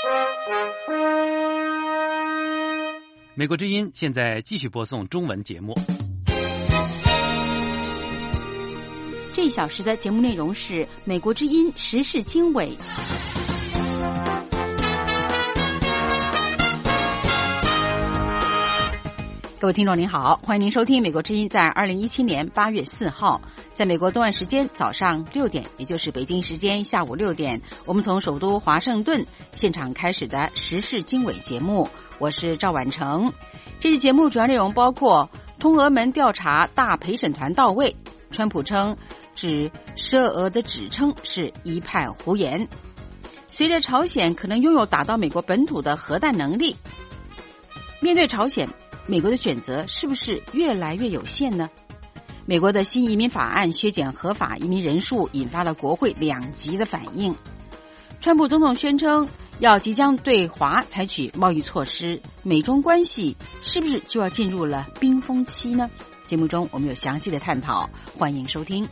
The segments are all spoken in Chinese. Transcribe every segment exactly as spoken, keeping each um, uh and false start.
美国之音现在继续播送中文节目。 这一小时的节目内容是美国之音时事经纬。各位听众您好，欢迎您收听美国之音在二零一七年八月四号在美国东岸时间早上六点，也就是北京时间下午六点，我们从首都华盛顿现场开始的时事经纬节目，我是赵婉成。这期节目主要内容包括通俄门调查大陪审团到位，川普称指涉俄的指称是一派胡言，随着朝鲜可能拥有打到美国本土的核弹能力，面对朝鲜，美国的选择是不是越来越有限呢？美国的新移民法案削减合法移民人数，引发了国会两极的反应。川普总统宣称要即将对华采取贸易措施，美中关系是不是就要进入了冰封期呢？节目中我们有详细的探讨，欢迎收听。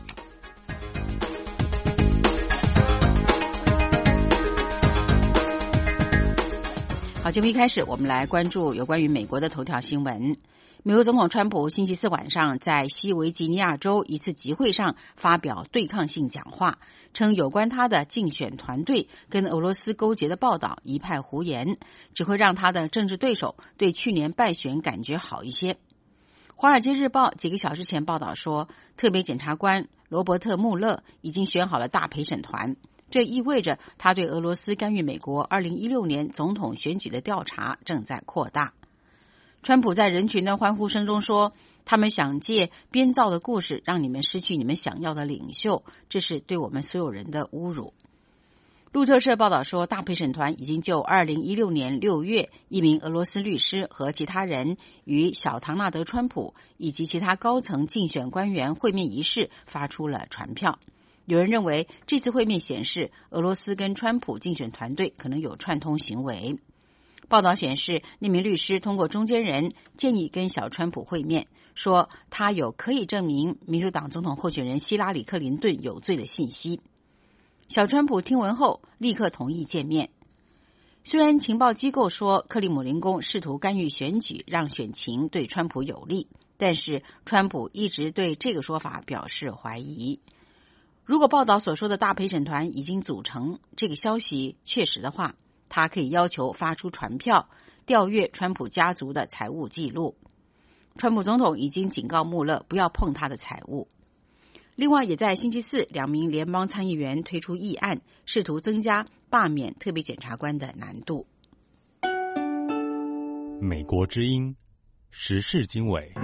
好，节目一开始，我们来关注有关于美国的头条新闻。美国总统川普星期四晚上在西维吉尼亚州一次集会上发表对抗性讲话，称有关他的竞选团队跟俄罗斯勾结的报道一派胡言，只会让他的政治对手对去年败选感觉好一些。华尔街日报几个小时前报道说，特别检察官罗伯特·穆勒已经选好了大陪审团，这意味着他对俄罗斯干预美国二零一六年总统选举的调查正在扩大。川普在人群的欢呼声中说，他们想借编造的故事让你们失去你们想要的领袖，这是对我们所有人的侮辱。路透社报道说，大陪审团已经就二零一六年六月一名俄罗斯律师和其他人与小唐纳德·川普以及其他高层竞选官员会面一事发出了传票。有人认为这次会面显示俄罗斯跟川普竞选团队可能有串通行为。报道显示，那名律师通过中间人建议跟小川普会面，说他有可以证明民主党总统候选人希拉里·克林顿有罪的信息。小川普听闻后立刻同意见面。虽然情报机构说克里姆林宫试图干预选举，让选情对川普有利，但是川普一直对这个说法表示怀疑。如果报道所说的大陪审团已经组成，这个消息确实的话，他可以要求发出传票，调阅川普家族的财务记录。川普总统已经警告穆勒不要碰他的财物。另外，也在星期四，两名联邦参议员推出议案，试图增加罢免特别检察官的难度。 美国之音时事经纬。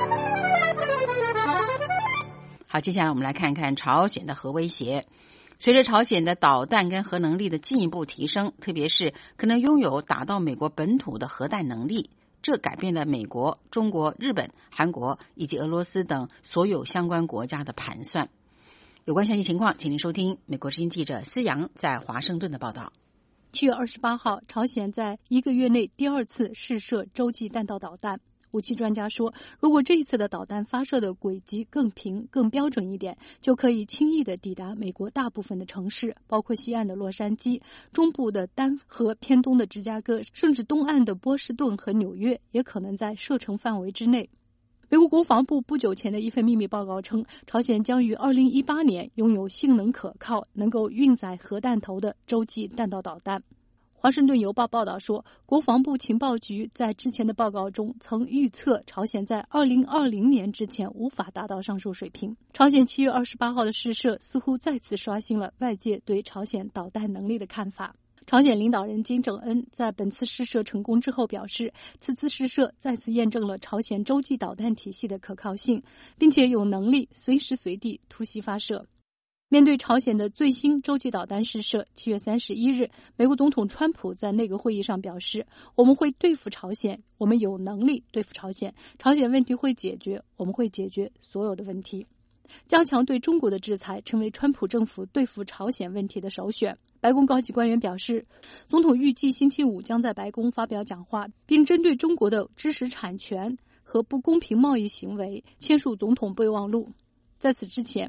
好，接下来我们来看看朝鲜的核威胁。随着朝鲜的导弹跟核能力的进一步提升，特别是可能拥有打到美国本土的核弹能力，这改变了美国、中国、日本、韩国以及俄罗斯等所有相关国家的盘算。有关详细情况，请您收听美国之音记者思阳在华盛顿的报道。 七月二十八号，朝鲜在一个月内第二次试射洲际弹道导弹。武器专家说，如果这一次的导弹发射的轨迹更平、更标准一点，就可以轻易地抵达美国大部分的城市，包括西岸的洛杉矶、中部的丹佛、偏东的芝加哥，甚至东岸的波士顿和纽约，也可能在射程范围之内。美国国防部不久前的一份秘密报告称，朝鲜将于二零一八年拥有性能可靠、能够运载核弹头的洲际弹道导弹。华盛顿邮报报道说，国防部情报局在之前的报告中曾预测朝鲜在二零二零年之前无法达到上述水平。朝鲜七月二十八号的试射似乎再次刷新了外界对朝鲜导弹能力的看法。朝鲜领导人金正恩在本次试射成功之后表示，此次试射再次验证了朝鲜洲际导弹体系的可靠性，并且有能力随时随地突袭发射。面对朝鲜的最新洲际导弹试射，七月三十一日，美国总统川普在内阁会议上表示，我们会对付朝鲜，我们有能力对付朝鲜，朝鲜问题会解决，我们会解决所有的问题。加强对中国的制裁成为川普政府对付朝鲜问题的首选。白宫高级官员表示，总统预计星期五将在白宫发表讲话，并针对中国的知识产权和不公平贸易行为签署总统备忘录。在此之前，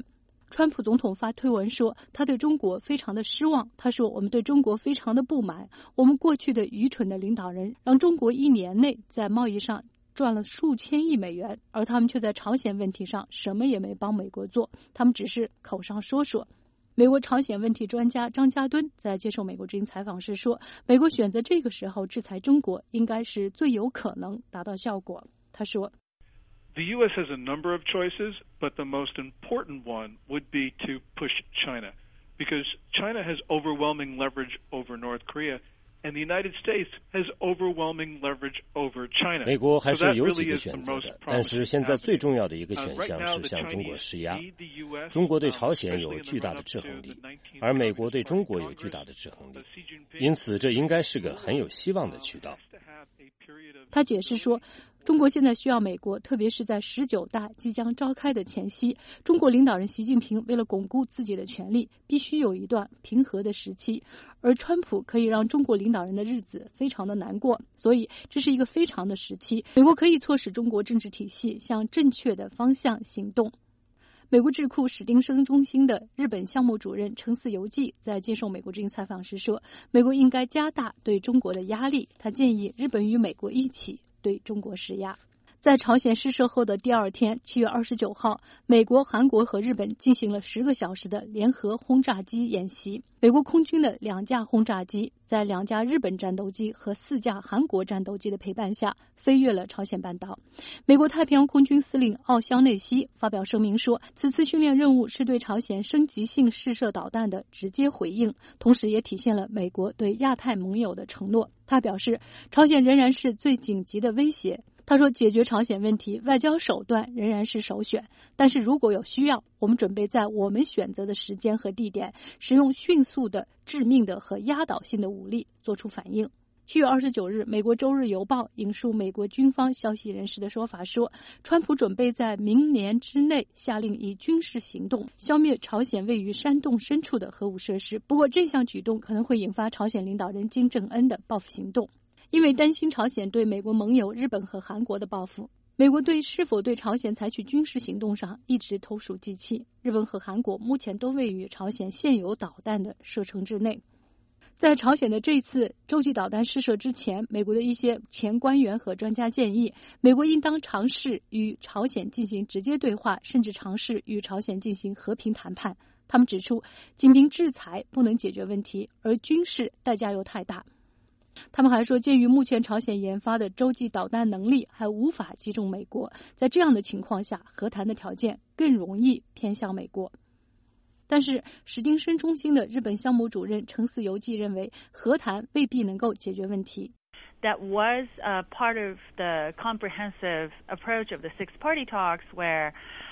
川普总统发推文说，他对中国非常的失望。他说，我们对中国非常的不满，我们过去的愚蠢的领导人让中国一年内在贸易上赚了数千亿美元，而他们却在朝鲜问题上什么也没帮美国做，他们只是口上说说。美国朝鲜问题专家张家敦在接受美国之音采访时说，美国选择这个时候制裁中国应该是最有可能达到效果。他说， The U S has a number of choices, but the most important one would be to push China, because China has overwhelming leverage over North Korea.And the United States has overwhelming leverage over China. 美国还是有几个选择的，但是现在最重要的一个选项是向中国施压。中国对朝鲜有巨大的制衡力，而美国对中国有巨大的制衡力，因此这应该是个很有希望的渠道。 他解释说，中国现在需要美国，特别是在十九大即将召开的前夕，中国领导人习近平为了巩固自己的权力，必须有一段平和的时期，而川普可以让中国领导人的日子非常的难过，所以这是一个非常的时期，美国可以促使中国政治体系向正确的方向行动。美国智库史丁生中心的日本项目主任程四游纪在接受美国之音采访时说，美国应该加大对中国的压力，他建议日本与美国一起对中国施压。在朝鲜试射后的第二天，七月二十九号，美国、韩国和日本进行了十个小时的联合轰炸机演习。美国空军的两架轰炸机在两架日本战斗机和四架韩国战斗机的陪伴下飞越了朝鲜半岛。美国太平洋空军司令奥肖内西发表声明说，此次训练任务是对朝鲜升级性试射导弹的直接回应，同时也体现了美国对亚太盟友的承诺。他表示，朝鲜仍然是最紧急的威胁。他说，解决朝鲜问题，外交手段仍然是首选，但是如果有需要，我们准备在我们选择的时间和地点，使用迅速的、致命的和压倒性的武力做出反应。七月二十九日，美国《周日邮报》引述美国军方消息人士的说法说，川普准备在明年之内下令以军事行动消灭朝鲜位于山洞深处的核武设施。不过，这项举动可能会引发朝鲜领导人金正恩的报复行动。因为担心朝鲜对美国盟友日本和韩国的报复，美国对是否对朝鲜采取军事行动上一直投鼠忌器。日本和韩国目前都位于朝鲜现有导弹的射程之内。在朝鲜的这次洲际导弹试射之前，美国的一些前官员和专家建议，美国应当尝试与朝鲜进行直接对话，甚至尝试与朝鲜进行和平谈判。他们指出，仅凭制裁不能解决问题，而军事代价又太大。他们还说，鉴于目前朝鲜研发的洲际导弹能力还无法击中美国，在这样的情况下，和谈的条件更容易偏向美国。但是史丁生中心的日本项目主任程四游纪认为，和谈未必能够解决问题。 That was uh, part of the comprehensive approach of the six-party talks, where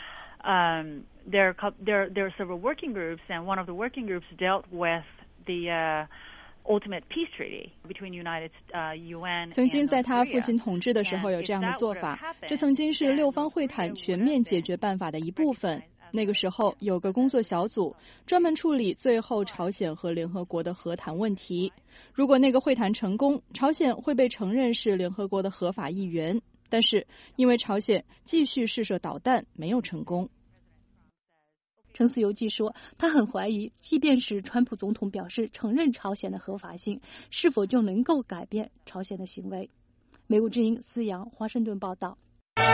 um, there, are, there, there are several working groups, and one of the working groups dealt with the uh,Ultimate Peace Treaty between United, uh, U N 曾经在他父亲统治的时候有这样的做法，这曾经是六方会谈全面解决办法的一部分。那个时候有个工作小组专门处理最后朝鲜和联合国的和谈问题。如果那个会谈成功，朝鲜会被承认是联合国的合法议员，但是因为朝鲜继续试射导弹没有成功。 程四游纪说，他很怀疑，即便是川普总统表示承认朝鲜的合法性，是否就能够改变朝鲜的行为。美国之音思阳华盛顿报道。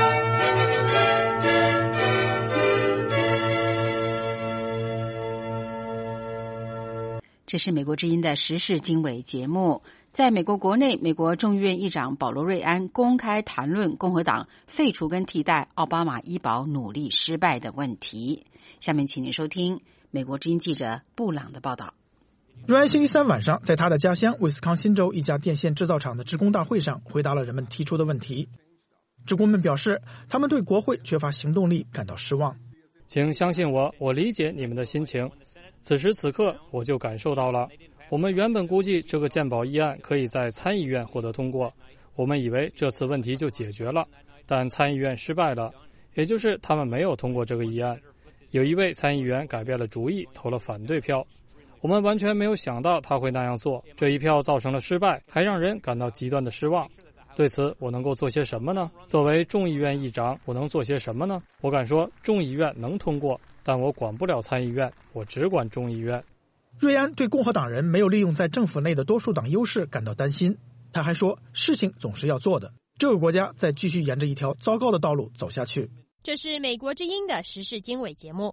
这是美国之音的时事经纬节目。在美国国内，美国众议院议长保罗·瑞安公开谈论共和党废除跟替代奥巴马医保努力失败的问题。下面请您收听美国之音记者布朗的报道。 瑞安星期三晚上在他的家乡威斯康辛州一家电线制造厂的职工大会上回答了人们提出的问题。职工们表示，他们对国会缺乏行动力感到失望。 请相信我，我理解你们的心情。此时此刻我就感受到了，我们原本估计这个健保议案可以在参议院获得通过，我们以为这次问题就解决了，但参议院失败了，也就是他们没有通过这个议案。有一位参议员改变了主意，投了反对票。我们完全没有想到他会那样做，这一票造成了失败，还让人感到极端的失望。对此，我能够做些什么呢？作为众议院议长，我能做些什么呢？我敢说，众议院能通过， 但我管不了参议院，我只管众议院。 瑞安对共和党人没有利用在政府内的多数党优势感到担心。他还说，事情总是要做的，这个国家再继续沿着一条糟糕的道路走下去。 这是美国之音的时事经纬节目。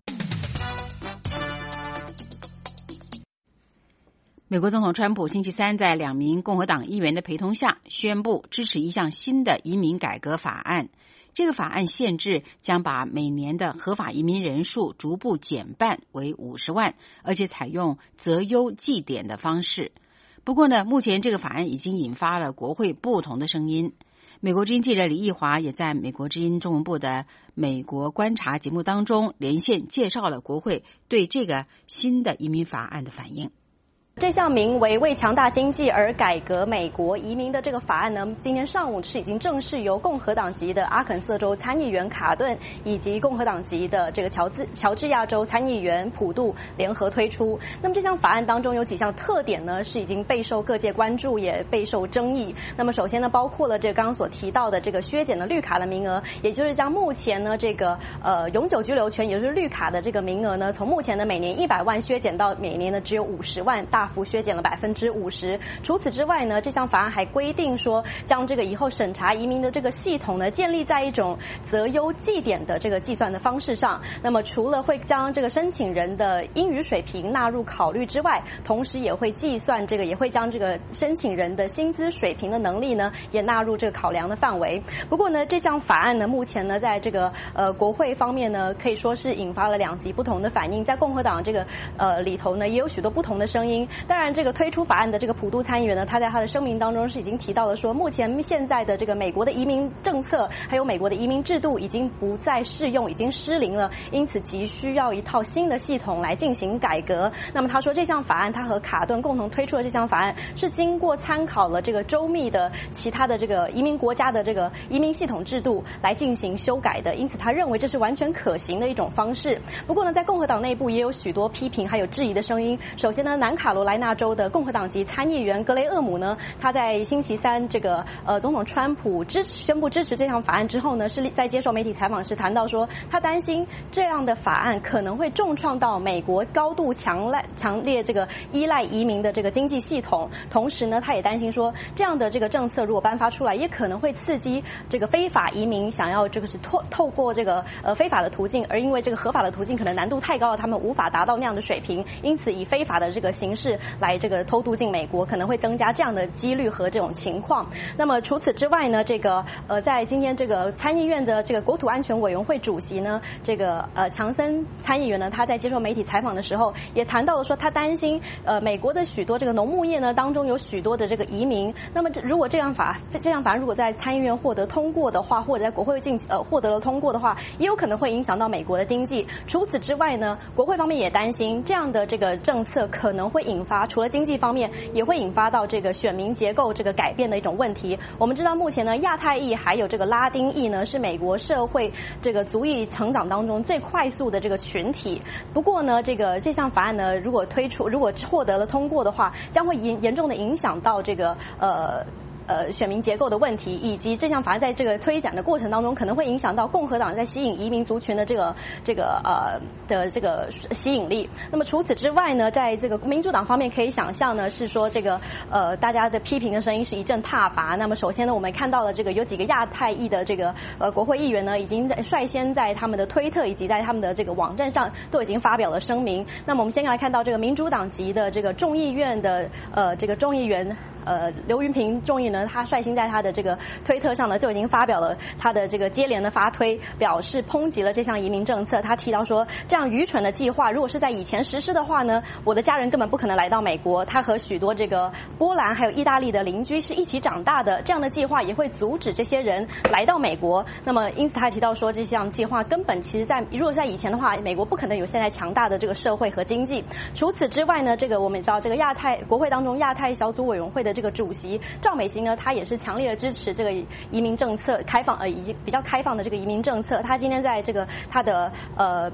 美国总统川普星期三在两名共和党议员的陪同下宣布支持一项新的移民改革法案。这个法案限制将把每年的合法移民人数逐步减半为五十万，而且采用择优绩点的方式。不过呢，目前这个法案已经引发了国会不同的声音。美国之音记者李义华也在美国之音中文部的美国观察节目当中连线介绍了国会对这个新的移民法案的反应。 这项名为为强大经济而改革美国移民的这个法案呢，今天上午是已经正式由共和党籍的阿肯色州参议员卡顿以及共和党籍的这个乔治乔治亚州参议员普杜联合推出。那么这项法案当中有几项特点呢，是已经备受各界关注，也备受争议。那么首先呢，包括了这个刚刚所提到的这个削减的绿卡的名额，也就是将目前呢这个呃永久居留权，也就是绿卡的这个名额呢，从目前的每年一百万削减到每年呢只有五十万，大幅削减了百分之五十。除此之外呢，这项法案还规定说，将这个以后审查移民的这个系统呢，建立在一种择优绩点的这个计算的方式上。那么除了会将这个申请人的英语水平纳入考虑之外，同时也会计算这个，也会将这个申请人的薪资水平的能力呢，也纳入这个考量的范围。不过呢，这项法案呢，目前呢，在这个呃国会方面呢，可以说是引发了两极不同的反应。在共和党这个呃里头呢，也有许多不同的声音。当然，这个推出法案的这个普杜参议员呢，他在他的声明当中是已经提到了说，目前现在的这个美国的移民政策还有美国的移民制度已经不再适用，已经失灵了，因此急需要一套新的系统来进行改革。那么他说，这项法案他和卡顿共同推出的这项法案是经过参考了这个周密的其他的这个移民国家的这个移民系统制度来进行修改的，因此他认为这是完全可行的一种方式。不过呢，在共和党内部也有许多批评还有质疑的声音。首先呢，南卡罗来纳州的共和党籍参议员格雷厄姆呢，他在星期三这个呃总统川普支持宣布支持这项法案之后呢，是在接受媒体采访时谈到说，他担心这样的法案可能会重创到美国高度强赖强烈这个依赖移民的这个经济系统。同时呢，他也担心说，这样的这个政策如果颁发出来，也可能会刺激这个非法移民想要这个是透透过这个呃非法的途径，而因为这个合法的途径可能难度太高了，他们无法达到那样的水平，因此以非法的这个形式来这个偷渡进美国，可能会增加这样的几率和这种情况。那么除此之外呢，这个呃在今天这个参议院的这个国土安全委员会主席呢，这个呃强森参议员呢，他在接受媒体采访的时候也谈到了说，他担心呃美国的许多这个农牧业呢当中有许多的这个移民，那么这如果这样法这项法案如果在参议院获得通过的话，或者在国会进呃获得了通过的话，也有可能会影响到美国的经济。除此之外呢，国会方面也担心这样的这个政策可能会引发除了经济方面，也会引发到这个选民结构这个改变的一种问题。我们知道目前呢，亚太裔还有这个拉丁裔呢，是美国社会这个足以成长当中最快速的这个群体。不过呢，这个这项法案呢，如果推出，如果获得了通过的话，将会严严重的影响到这个呃。呃，选民结构的问题，以及这项法案在这个推展的过程当中，可能会影响到共和党在吸引移民族群的这个这个呃的这个吸引力。那么除此之外呢，在这个民主党方面，可以想象呢，是说这个呃大家的批评的声音是一阵挞伐。那么首先呢，我们看到了这个有几个亚太裔的这个呃国会议员呢，已经在率先在他们的推特以及在他们的这个网站上都已经发表了声明。那么我们先来看到这个民主党籍的这个众议院的呃这个众议员。呃，刘云平众议呢，他率先在他的这个推特上呢，就已经发表了他的这个接连的发推，表示抨击了这项移民政策。他提到说，这样愚蠢的计划，如果是在以前实施的话呢，我的家人根本不可能来到美国。他和许多这个波兰还有意大利的邻居是一起长大的，这样的计划也会阻止这些人来到美国。那么，因此他提到说，这项计划根本其实在如果在以前的话，美国不可能有现在强大的这个社会和经济。除此之外呢，这个我们也知道，这个亚太国会当中亚太小组委员会的这个主席赵美心呢，他也是强烈的支持这个移民政策开放呃以及比较开放的这个移民政策。他今天在这个他的呃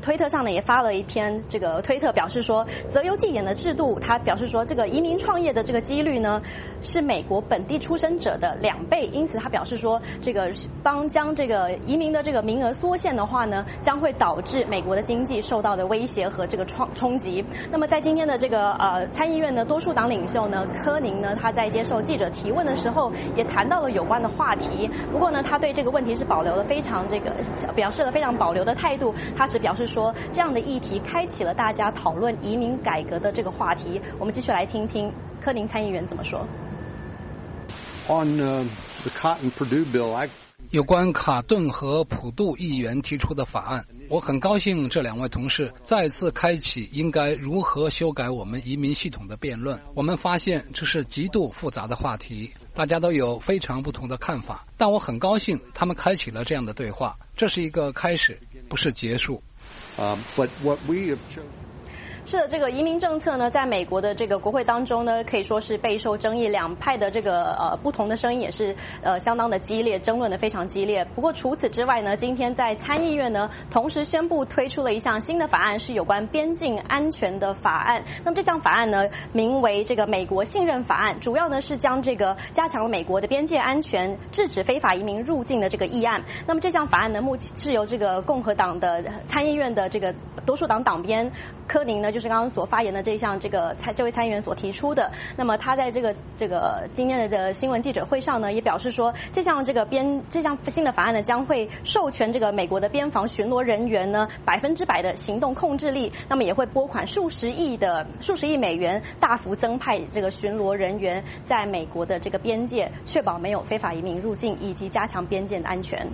推特上呢也发了一篇这个推特，表示说择优绩点的制度，他表示说这个移民创业的这个几率呢是美国本地出生者的两倍，因此他表示说这个当将这个移民的这个名额缩限的话呢，将会导致美国的经济受到的威胁和这个冲冲击。那么在今天的这个呃参议院的多数党领袖呢柯宁呢，他在接受记者提问的时候也谈到了有关的话题，不过呢他对这个问题是保留了非常这个表示了非常保留的态度，他是表示说这样的议题开启了大家讨论移民改革的这个话题。我们继续来听听柯宁参议员怎么说。 On uh, the Cotton-Purdue bill, I 有关卡顿和普渡议员提出的法案，我很高兴这两位同事再次开启应该如何修改我们移民系统的辩论。我们发现这是极度复杂的话题，大家都有非常不同的看法，但我很高兴他们开启了这样的对话，这是一个开始，不是结束。 Uh, but what we have chosen 是的，这个移民政策呢，在美国的这个国会当中呢，可以说是备受争议，两派的这个呃不同的声音也是呃相当的激烈，争论的非常激烈。不过除此之外呢，今天在参议院呢，同时宣布推出了一项新的法案，是有关边境安全的法案。那么这项法案呢，名为这个美国信任法案，主要呢是将这个加强了美国的边界安全，制止非法移民入境的这个议案。那么这项法案呢，目前是由这个共和党的参议院的这个多数党党鞭柯宁呢，就是刚刚所发言的这项这个参这位参议员所提出的。那么他在这个这个今天的的新闻记者会上呢，也表示说，这项这个边这项新的法案呢，将会授权这个美国的边防巡逻人员呢百分之百的行动控制力，那么也会拨款数十亿的数十亿美元，大幅增派这个巡逻人员在美国的这个边界，确保没有非法移民入境，以及加强边界的安全。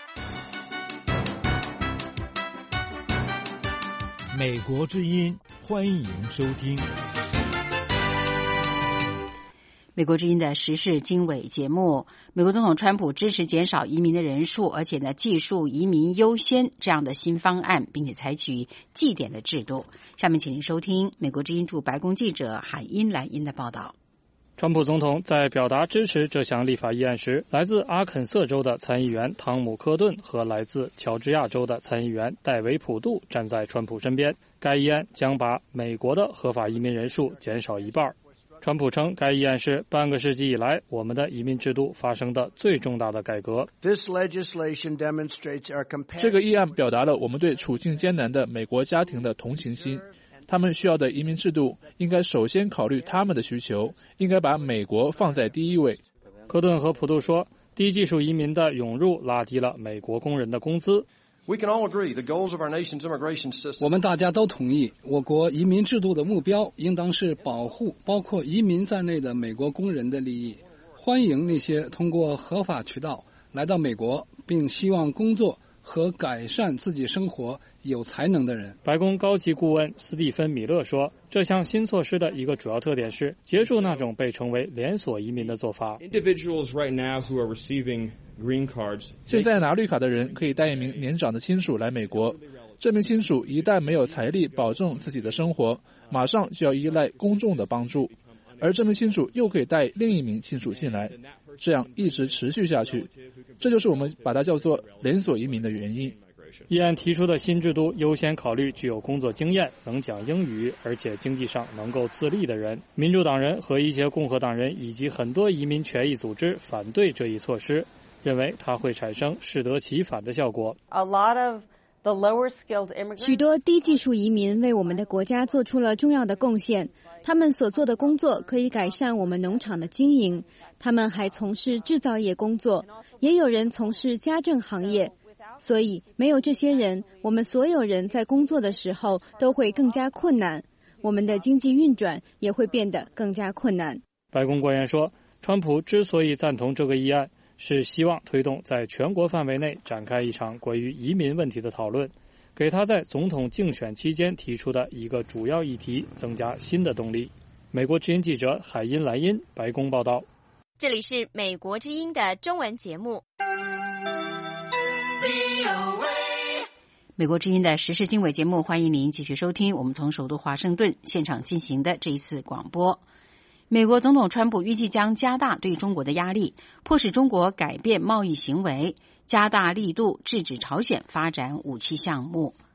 美国之音，欢迎收听。 美国之音的时事经纬节目，美国总统川普支持减少移民的人数，而且呢，技术移民优先这样的新方案，并且采取祭典的制度。下面请您收听美国之音驻白宫记者海因莱因的报道。 川普总统在表达支持这项立法议案时，来自阿肯色州的参议员汤姆·科顿和来自乔治亚州的参议员戴维·普杜站在川普身边。该议案将把美国的合法移民人数减少一半。川普称，该议案是半个世纪以来我们的移民制度发生的最重大的改革。 这个议案表达了我们对处境艰难的美国家庭的同情心。他们需要的移民制度应该首先考虑他们的需求，应该把美国放在第一位。 科顿和普杜说，低技术移民的涌入拉低了美国工人的工资。 我们大家都同意，我国移民制度的目标应当是保护包括移民在内的美国工人的利益，欢迎那些通过合法渠道来到美国并希望工作和改善自己生活有才能的人。 白宫高级顾问斯蒂芬·米勒说，这项新措施的一个主要特点是结束那种被称为连锁移民的做法。 现在拿绿卡的人可以带一名年长的亲属来美国，这名亲属一旦没有财力保证自己的生活，马上就要依赖公众的帮助，而这名亲属又可以带另一名亲属进来，这样一直持续下去。这就是我们把它叫做连锁移民的原因。 议案提出的新制度优先考虑具有工作经验、能讲英语，而且经济上能够自立的人。民主党人和一些共和党人以及很多移民权益组织反对这一措施，认为它会产生适得其反的效果。 许多低技术移民为我们的国家做出了重要的贡献，他们所做的工作可以改善我们农场的经营，他们还从事制造业工作，也有人从事家政行业。所以没有这些人，我们所有人在工作的时候都会更加困难，我们的经济运转也会变得更加困难。 白宫官员说，川普之所以赞同这个议案，是希望推动在全国范围内展开一场关于移民问题的讨论，给他在总统竞选期间提出的一个主要议题增加新的动力。美国之音记者海因莱因，白宫报道。 这里是美国之音的中文节目。 美国之音的时事经纬节目，欢迎您继续收听我们从首都华盛顿现场进行的这一次广播。美国总统川普预计将加大对中国的压力，迫使中国改变贸易行为，加大力度制止朝鲜发展武器项目。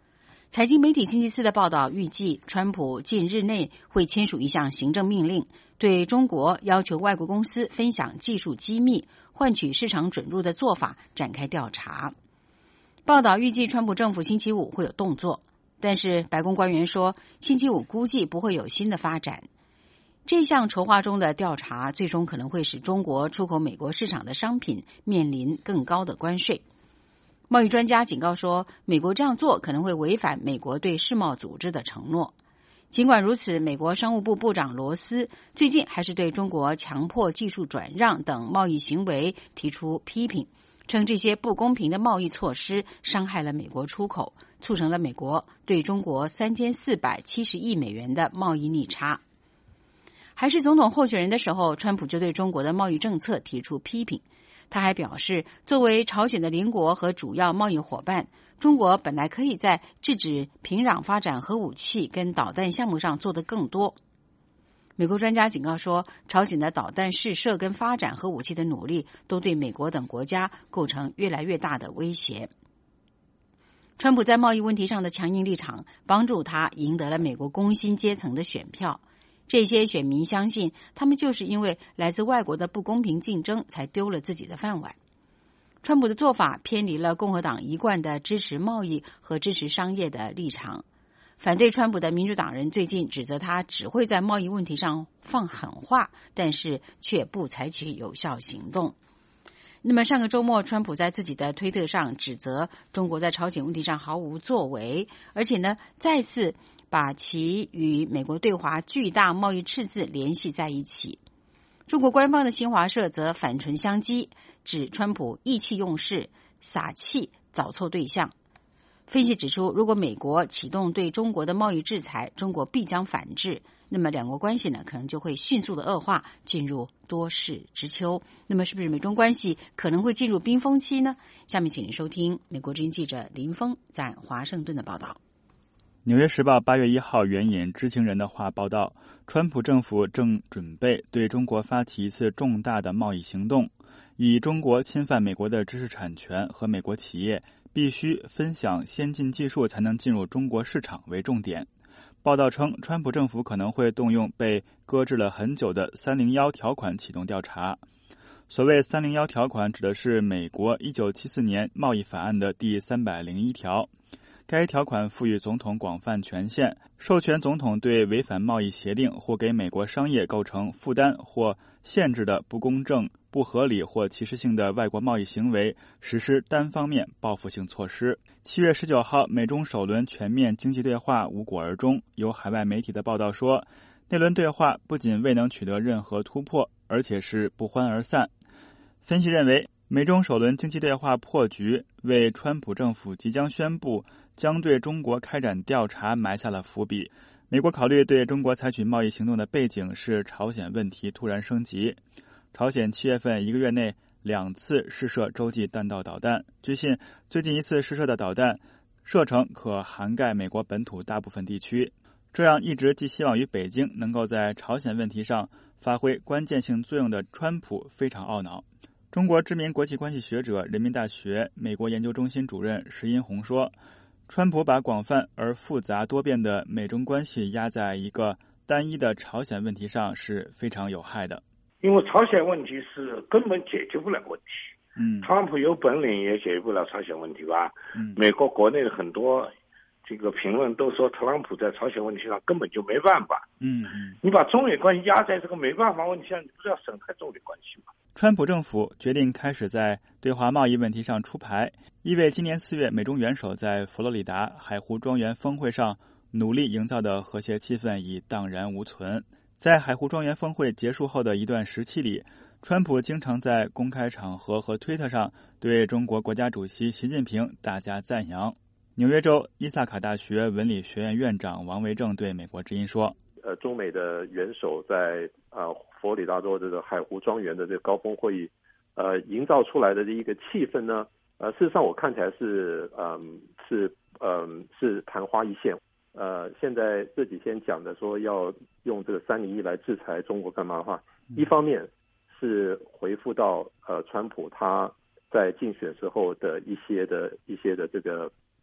财经媒体星期四的报道预计，川普近日内会签署一项行政命令，对中国要求外国公司分享技术机密、换取市场准入的做法展开调查。报道预计，川普政府星期五会有动作，但是白宫官员说，星期五估计不会有新的发展。这项筹划中的调查最终可能会使中国出口美国市场的商品面临更高的关税。贸易专家警告说，美国这样做可能会违反美国对世贸组织的承诺。尽管如此，美国商务部部长罗斯最近还是对中国强迫技术转让等贸易行为提出批评，称这些不公平的贸易措施伤害了美国出口，促成了美国对中国三千四百七十亿美元的贸易逆差。还是总统候选人的时候，川普就对中国的贸易政策提出批评。他还表示，作为朝鲜的邻国和主要贸易伙伴，中国本来可以在制止平壤发展核武器跟导弹项目上做得更多。美国专家警告说，朝鲜的导弹试射跟发展核武器的努力都对美国等国家构成越来越大的威胁。川普在贸易问题上的强硬立场帮助他赢得了美国工薪阶层的选票。这些选民相信，他们就是因为来自外国的不公平竞争才丢了自己的饭碗。川普的做法偏离了共和党一贯的支持贸易和支持商业的立场。反对川普的民主党人最近指责他只会在贸易问题上放狠话，但是却不采取有效行动。那么上个周末，川普在自己的推特上指责中国在朝鲜问题上毫无作为，而且呢，再次把其与美国对华巨大贸易赤字联系在一起。中国官方的新华社则反唇相讥，指川普意气用事、撒气、找错对象。分析指出，如果美国启动对中国的贸易制裁，中国必将反制，那么两国关系呢，可能就会迅速的恶化，进入多事之秋。那么是不是美中关系可能会进入冰封期呢？下面请您收听美国之音记者林峰在华盛顿的报道。 纽约时报八月一号援引知情人的话报道，川普政府正准备对中国发起一次重大的贸易行动，以中国侵犯美国的知识产权和美国企业必须分享先进技术才能进入中国市场为重点。报道称，川普政府可能会动用被搁置了很久的三零一条款启动调查。所谓三零一条款指的是美国一九七四年贸易法案的第三百零一条。该条款赋予总统广泛权限，授权总统对违反贸易协定或给美国商业构成负担或限制的不公正、不合理或歧视性的外国贸易行为实施单方面报复性措施。七月十九号，美中首轮全面经济对话无果而终。有海外媒体的报道说，那轮对话不仅未能取得任何突破，而且是不欢而散。分析认为，美中首轮经济对话破局，为川普政府即将宣布将对中国开展调查埋下了伏笔。美国考虑对中国采取贸易行动的背景是朝鲜问题突然升级。朝鲜七月份一个月内两次试射洲际弹道导弹，据信最近一次试射的导弹射程可涵盖美国本土大部分地区，这让一直寄希望于北京能够在朝鲜问题上发挥关键性作用的川普非常懊恼。中国知名国际关系学者、人民大学美国研究中心主任石殷红说，川普把广泛而复杂多变的美中关系压在一个单一的朝鲜问题上是非常有害的。 因为朝鲜问题是根本解决不了问题，嗯，特朗普有本领也解决不了朝鲜问题吧？嗯，美国国内的很多这个评论都说特朗普在朝鲜问题上根本就没办法。嗯嗯，你把中美关系压在这个没办法问题上，你不是要损害中美关系吗？ 川普政府决定开始在对华贸易问题上出牌，意味今年四月美中元首在佛罗里达海湖庄园峰会上努力营造的和谐气氛已荡然无存。在海湖庄园峰会结束后的一段时期里，川普经常在公开场合和推特上对中国国家主席习近平大加赞扬。纽约州伊萨卡大学文理学院院长王维正对美国之音说， 呃，中美的元首在呃佛罗里达州这个海湖庄园的这个高峰会议，呃，营造出来的这一个气氛呢，呃，事实上我看起来是，嗯、呃，是，嗯、呃，是昙花一现。呃，现在这几天讲的说要用这个三零一来制裁中国干嘛的话，一方面是回复到呃川普他在竞选时候的一些的一些的这个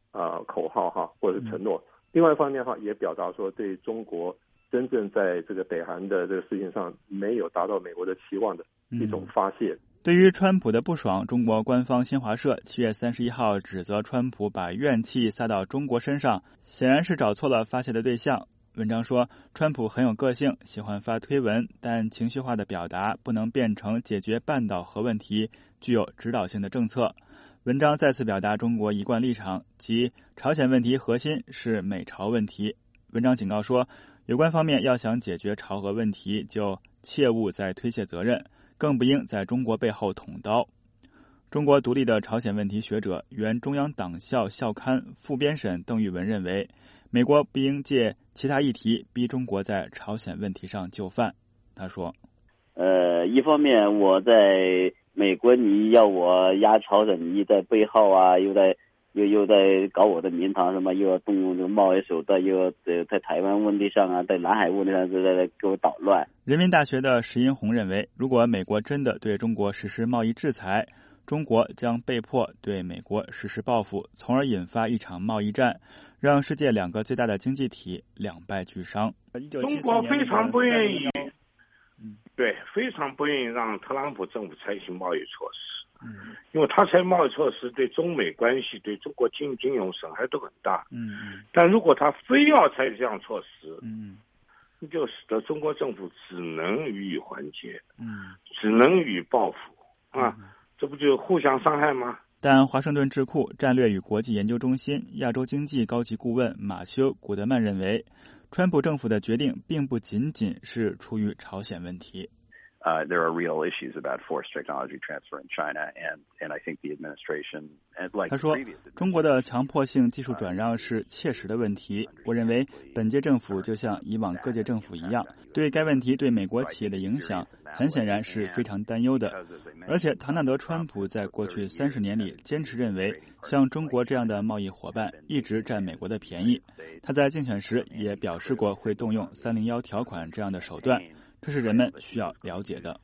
呃口号哈，或者是承诺。另外一方面的话，也表达说对中国真正在这个北韩的这个事情上没有达到美国的期望的一种发泄。 嗯、对于川普的不爽，中国官方新华社七月三十一号指责川普把怨气撒到中国身上，显然是找错了发泄的对象。文章说，川普很有个性，喜欢发推文，但情绪化的表达不能变成解决半岛核问题具有指导性的政策。文章再次表达中国一贯立场，即朝鲜问题核心是美朝问题。文章警告说，有关方面要想解决朝核问题，就切勿再推卸责任，更不应在中国背后捅刀。中国独立的朝鲜问题学者、原中央党校校刊副编审邓玉文认为，美国不应借其他议题逼中国在朝鲜问题上就范。他说， 呃，一方面我在美国你要我压朝鲜，你在背后啊，又在又又在搞我的名堂，什么又要动用这个贸易手段，又要在在台湾问题上啊，在南海问题上在在给我捣乱。 人民大学的石英红认为，如果美国真的对中国实施贸易制裁，中国将被迫对美国实施报复，从而引发一场贸易战，让世界两个最大的经济体两败俱伤。 中国非常不愿意，对，非常不愿意让特朗普政府采取贸易措施，嗯，因为他采取贸易措施对中美关系、对中国经金融损害都很大，嗯，但如果他非要采取这样措施，嗯，就使得中国政府只能予以缓解，嗯，只能予以报复，啊，嗯、这不就互相伤害吗？ 但华盛顿智库战略与国际研究中心亚洲经济高级顾问马修·古德曼认为，川普政府的决定并不仅仅是出于朝鲜问题。 Uh, there are real issues about forced technology transfer in China, and and I think the administration, and like 他说，中国的强迫性技术转让是切实的问题。我认为本届政府就像以往各届政府一样，对该问题对美国企业的影响，很显然是非常担忧的。而且，唐纳德·川普在过去三十年里坚持认为，像中国这样的贸易伙伴一直占美国的便宜。他在竞选时也表示过会动用三零一条款这样的手段。这是人们需要了解的。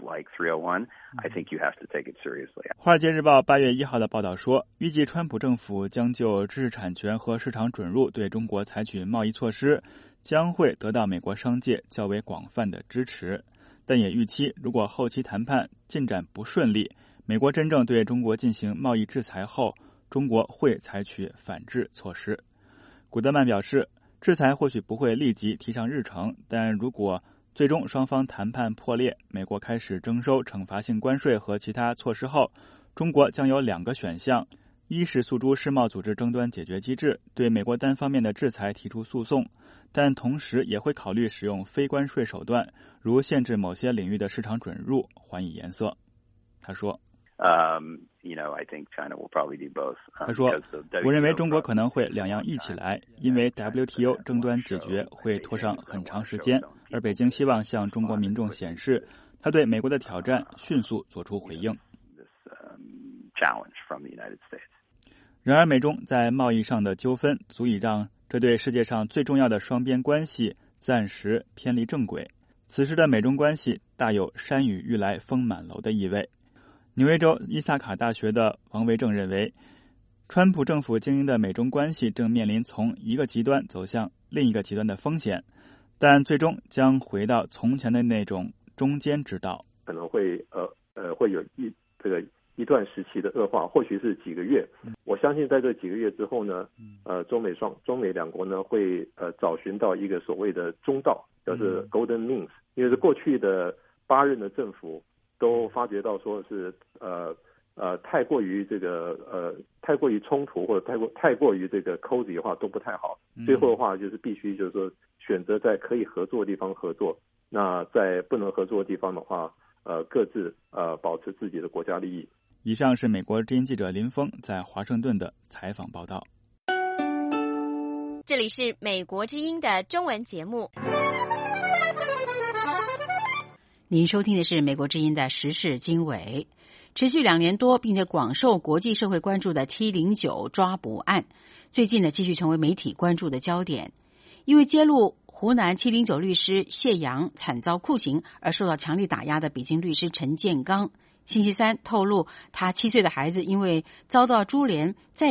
华尔街日报八月一号的报道说，预计川普政府将就知识产权和市场准入对中国采取贸易措施，将会得到美国商界较为广泛的支持。但也预期，如果后期谈判进展不顺利，美国真正对中国进行贸易制裁后，中国会采取反制措施。古德曼表示，制裁或许不会立即提上日程，但如果最终双方谈判破裂，美国开始征收惩罚性关税和其他措施后，中国将有两个选项：一是诉诸世贸组织争端解决机制，对美国单方面的制裁提出诉讼，但同时也会考虑使用非关税手段，如限制某些领域的市场准入，还以颜色。他说 Um, you know, I think China will probably do both. 他说，我认为中国可能会两样一起来，因为 W T O 争端解决会拖上很长时间，而北京希望向中国民众显示，他对美国的挑战迅速做出回应。然而，美中在贸易上的纠纷足以让这对世界上最重要的双边关系暂时偏离正轨。此时的美中关系大有山雨欲来风满楼的意味。纽约州伊萨卡大学的王维正认为，川普政府经营的美中关系正面临从一个极端走向另一个极端的风险，但最终将回到从前的那种中间之道。 可能会呃呃会有一这个一段时期的恶化，或许是几个月。我相信在这几个月之后呢，呃，中美双中美两国呢会呃找寻到一个所谓的中道，就是 Golden Means， 因为是过去的八任的政府都发觉到说是呃呃太过于这个呃太过于冲突或者太过太过于这个 cozy 的话都不太好。最后的话就是必须就是说选择在可以合作的地方合作，那在不能合作的地方的话，呃各自呃保持自己的国家利益。 以上是美国之音记者林峰在华盛顿的采访报道。 这里是美国之音的中文节目。 您收听的是美国之音的时事经纬。持续两年多并且广受国际社会关注的 T 零九 抓捕案，最近呢继续成为媒体关注的焦点。因为揭露湖南 T 零九律师谢阳惨遭酷刑而受到强力打压的北京律师陈建刚，星期三透露他七岁的孩子因为遭到株连，再次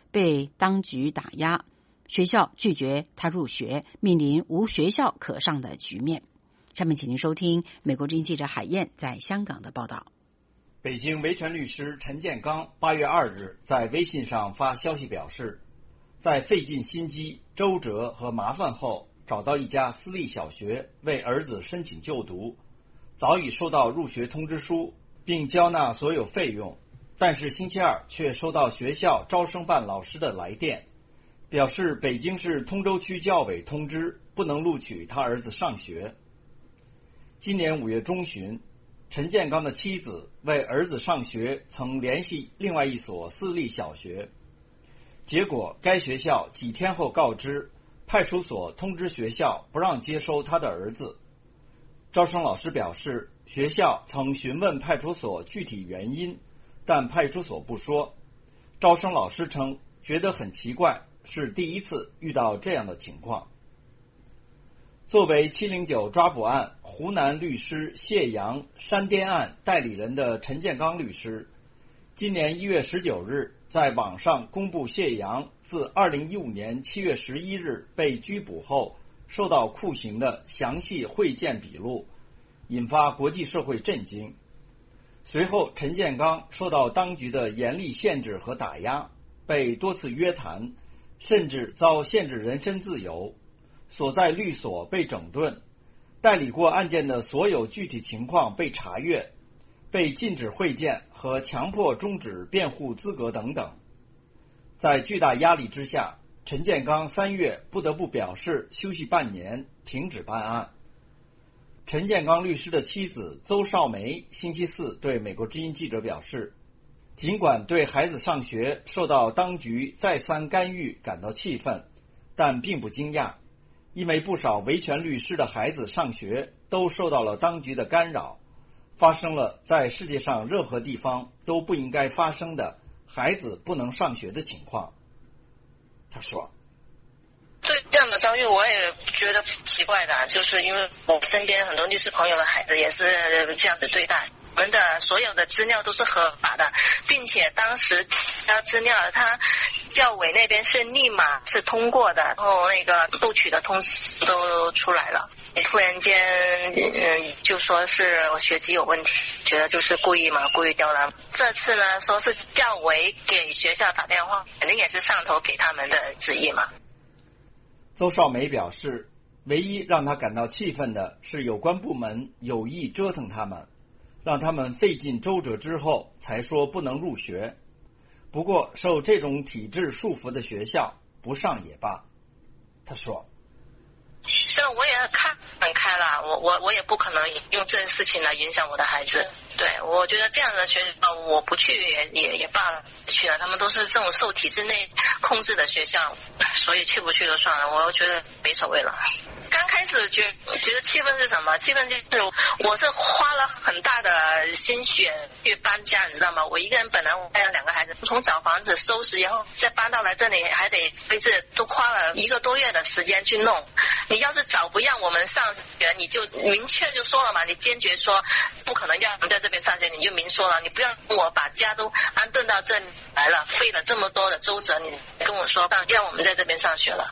被当局打压，学校拒绝他入学，面临无学校可上的局面。下面请您收听美国之音记者海燕在香港的报道。 北京维权律师陈建刚八月二日在微信上发消息表示，在费尽心机、周折和麻烦后，找到一家私立小学为儿子申请就读，早已收到入学通知书，并交纳所有费用，但是星期二却收到学校招生办老师的来电，表示北京市通州区教委通知不能录取他儿子上学。今年五月中旬，陈建刚的妻子为儿子上学曾联系另外一所私立小学，结果该学校几天后告知派出所通知学校不让接收他的儿子。招生老师表示，学校曾询问派出所具体原因，但派出所不说。招生老师称觉得很奇怪，是第一次遇到这样的情况。作为七零九抓捕案湖南律师谢阳山巅案代理人的陈建刚律师，今年一月十九日在网上公布谢阳自二零一五年七月十一日被拘捕后受到酷刑的详细会见笔录，引发国际社会震惊。随后陈建刚受到当局的严厉限制和打压，被多次约谈，甚至遭限制人身自由，所在律所被整顿，代理过案件的所有具体情况被查阅，被禁止会见和强迫终止辩护资格等等。在巨大压力之下，陈建刚三月不得不表示休息半年，停止办案。陈建刚律师的妻子邹少梅星期四对美国之音记者表示，尽管对孩子上学受到当局再三干预感到气愤，但并不惊讶，因为不少维权律师的孩子上学都受到了当局的干扰，发生了在世界上任何地方都不应该发生的孩子不能上学的情况。他说， 对这样的遭遇我也觉得奇怪的，就是因为我身边很多律师朋友的孩子也是这样子对待。我们的所有的资料都是合法的，并且当时提交资料他教委那边是立马是通过的，然后那个录取的通知都出来了。突然间嗯，就说是我学籍有问题，觉得就是故意嘛，故意刁难。这次呢说是教委给学校打电话，肯定也是上头给他们的旨意嘛。 邹少梅表示，唯一让他感到气愤的是有关部门有意折腾他们，让他们费尽周折之后才说不能入学。不过受这种体制束缚的学校不上也罢。他说， 像我也看很开了，我我我也不可能用这件事情来影响我的孩子。对，我觉得这样的学校我不去也也也罢了，去了他们都是这种受体制内控制的学校，所以去不去就算了，我觉得没所谓了。刚开始觉觉得气氛是什么？气氛就是我是花了很大的心血去搬家，你知道吗？我一个人本来我带了两个孩子，从找房子、收拾，然后再搬到来这里，还得为这都花了一个多月的时间去弄。你要是早不让我们上学，你就明确就说了嘛，你坚决说不可能让我们在这边上学，你就明说了，你不要我把家都安顿到这里来了，费了这么多的周折，你跟我说让让我们在这边上学了。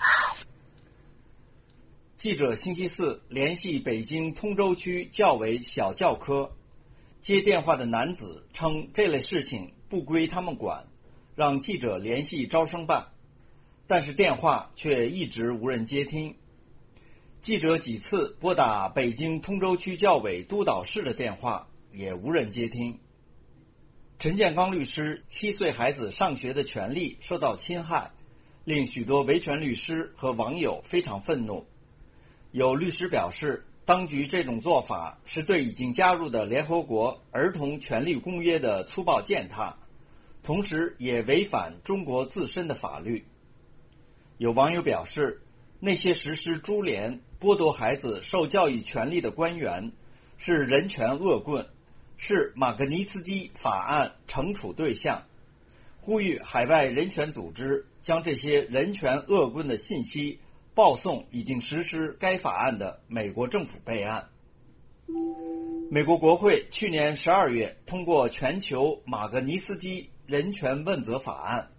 记者星期四联系北京通州区教委小教科，接电话的男子称这类事情不归他们管，让记者联系招生办，但是电话却一直无人接听。记者几次拨打北京通州区教委督导室的电话，也无人接听。陈建刚律师七岁孩子上学的权利受到侵害，令许多维权律师和网友非常愤怒。有律师表示，当局这种做法是对已经加入的联合国儿童权利公约的粗暴践踏，同时也违反中国自身的法律。有网友表示，那些实施株连、剥夺孩子受教育权利的官员是人权恶棍，是马格尼茨基法案惩处对象，呼吁海外人权组织将这些人权恶棍的信息报送已经实施该法案的美国政府备案。美国国会去年十二月通过全球马格尼茨基人权问责法案，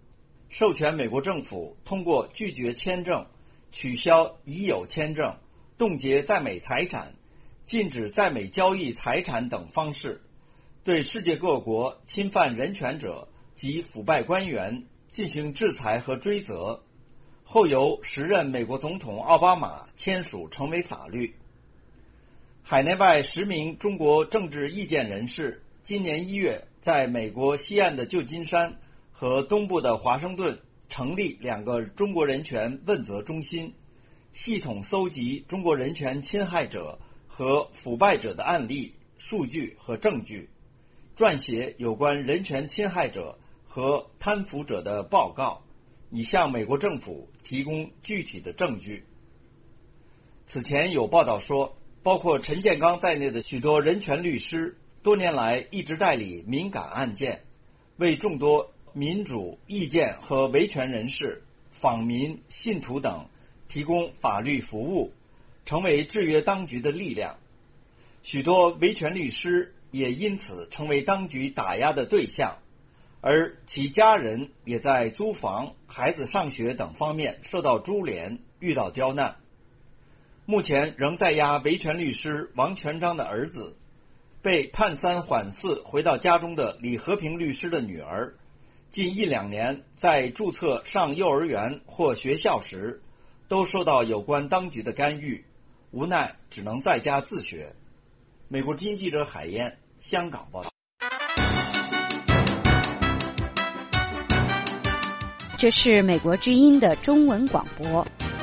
授权美国政府通过拒绝签证、取消已有签证、冻结在美财产、禁止在美交易财产等方式，对世界各国侵犯人权者及腐败官员进行制裁和追责，后由时任美国总统奥巴马签署成为法律。海内外十名中国政治意见人士今年一月在美国西岸的旧金山和东部的华盛顿成立两个中国人权问责中心，系统搜集中国人权侵害者和腐败者的案例、数据和证据，撰写有关人权侵害者和贪腐者的报告，以向美国政府提供具体的证据。此前有报道说，包括陈建刚在内的许多人权律师多年来一直代理敏感案件，为众多民主意见和维权人士、访民、信徒等提供法律服务，成为制约当局的力量。许多维权律师也因此成为当局打压的对象，而其家人也在租房、孩子上学等方面受到株连，遇到刁难。目前仍在押维权律师王全璋的儿子，被判三缓四回到家中的李和平律师的女儿，近一两年在注册上幼儿园或学校时都受到有关当局的干预，无奈只能在家自学。美国之音记者海燕，香港报道。 这是美国之音的中文广播。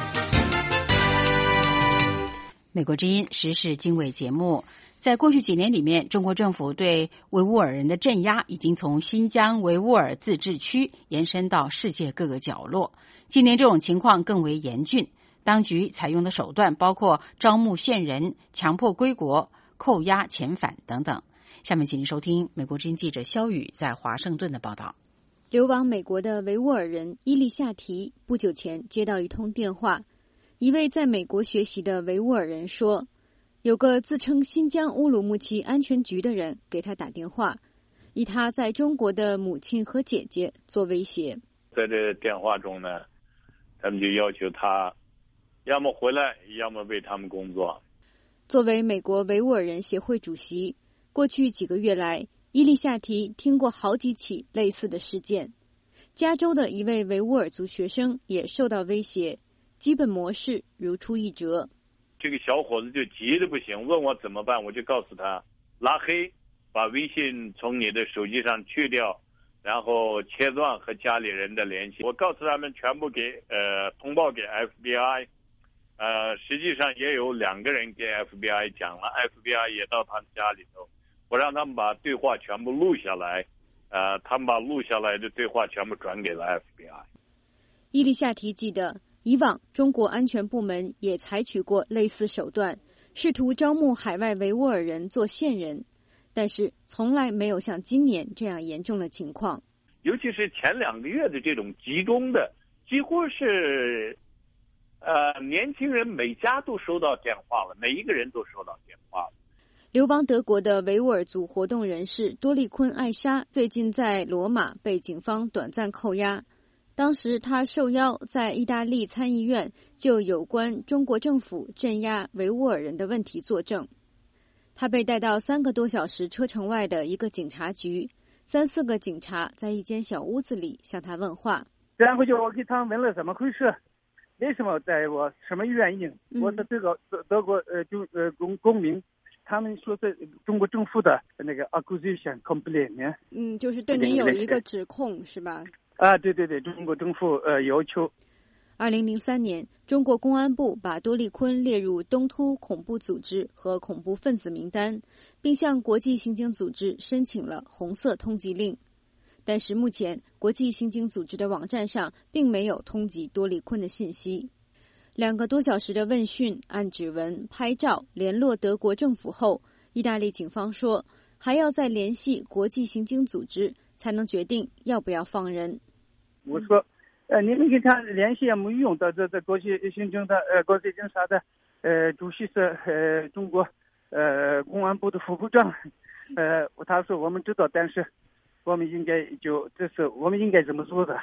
美国之音时事经纬节目，在过去几年里面，中国政府对维吾尔人的镇压已经从新疆维吾尔自治区延伸到世界各个角落。今年这种情况更为严峻，当局采用的手段包括招募线人、强迫归国、扣押遣返等等。下面请您收听美国之音记者肖宇在华盛顿的报道。 流亡美国的维吾尔人伊利夏提不久前接到一通电话，一位在美国学习的维吾尔人说，有个自称新疆乌鲁木齐安全局的人给他打电话，以他在中国的母亲和姐姐做威胁。 在这电话中呢，他们就要求他要么回来，要么为他们工作。 作为美国维吾尔人协会主席，过去几个月来，伊利夏提听过好几起类似的事件。加州的一位维吾尔族学生也受到威胁，基本模式如出一辙。 这个小伙子就急得不行，问我怎么办，我就告诉他拉黑，把微信从你的手机上去掉，然后切断和家里人的联系。我告诉他们全部给呃通报给 F B I， 呃，实际上也有两个人给 F B I 讲了 ，F B I 也到他们家里头，我让他们把对话全部录下来，呃，他们把录下来的对话全部转给了 F B I。 伊利夏提记得，以往中国安全部门也采取过类似手段，试图招募海外维吾尔人做线人，但是从来没有像今年这样严重的情况。 尤其是前两个月的这种集中的，几乎是呃年轻人每家都收到电话了，每一个人都收到电话了。 流亡德国的维吾尔族活动人士多利坤·艾莎最近在罗马被警方短暂扣押。当时他受邀在意大利参议院就有关中国政府镇压维吾尔人的问题作证。他被带到三个多小时车程外的一个警察局，三四个警察在一间小屋子里向他问话。 然后就我给他问了怎么回事，为什么带我，什么原因？嗯、我是这个德德国呃就呃公公民。他们说在中国政府的那个 accusation complaint， 嗯，就是对您有一个指控是吧？ 啊，对对对，中国政府呃要求。 二零零三年，中国公安部把多利坤列入东突恐怖组织和恐怖分子名单，并向国际刑警组织申请了红色通缉令。但是目前，国际刑警组织的网站上并没有通缉多利坤的信息。两个多小时的问讯、按指纹、拍照、联络德国政府后，意大利警方说还要再联系国际刑警组织，才能决定要不要放人。 我说，呃，你们跟他联系也没用的，这这国际刑警的呃国际警察的呃主席是呃中国呃公安部的副部长，呃他说我们知道，但是我们应该就这是我们应该这么做的。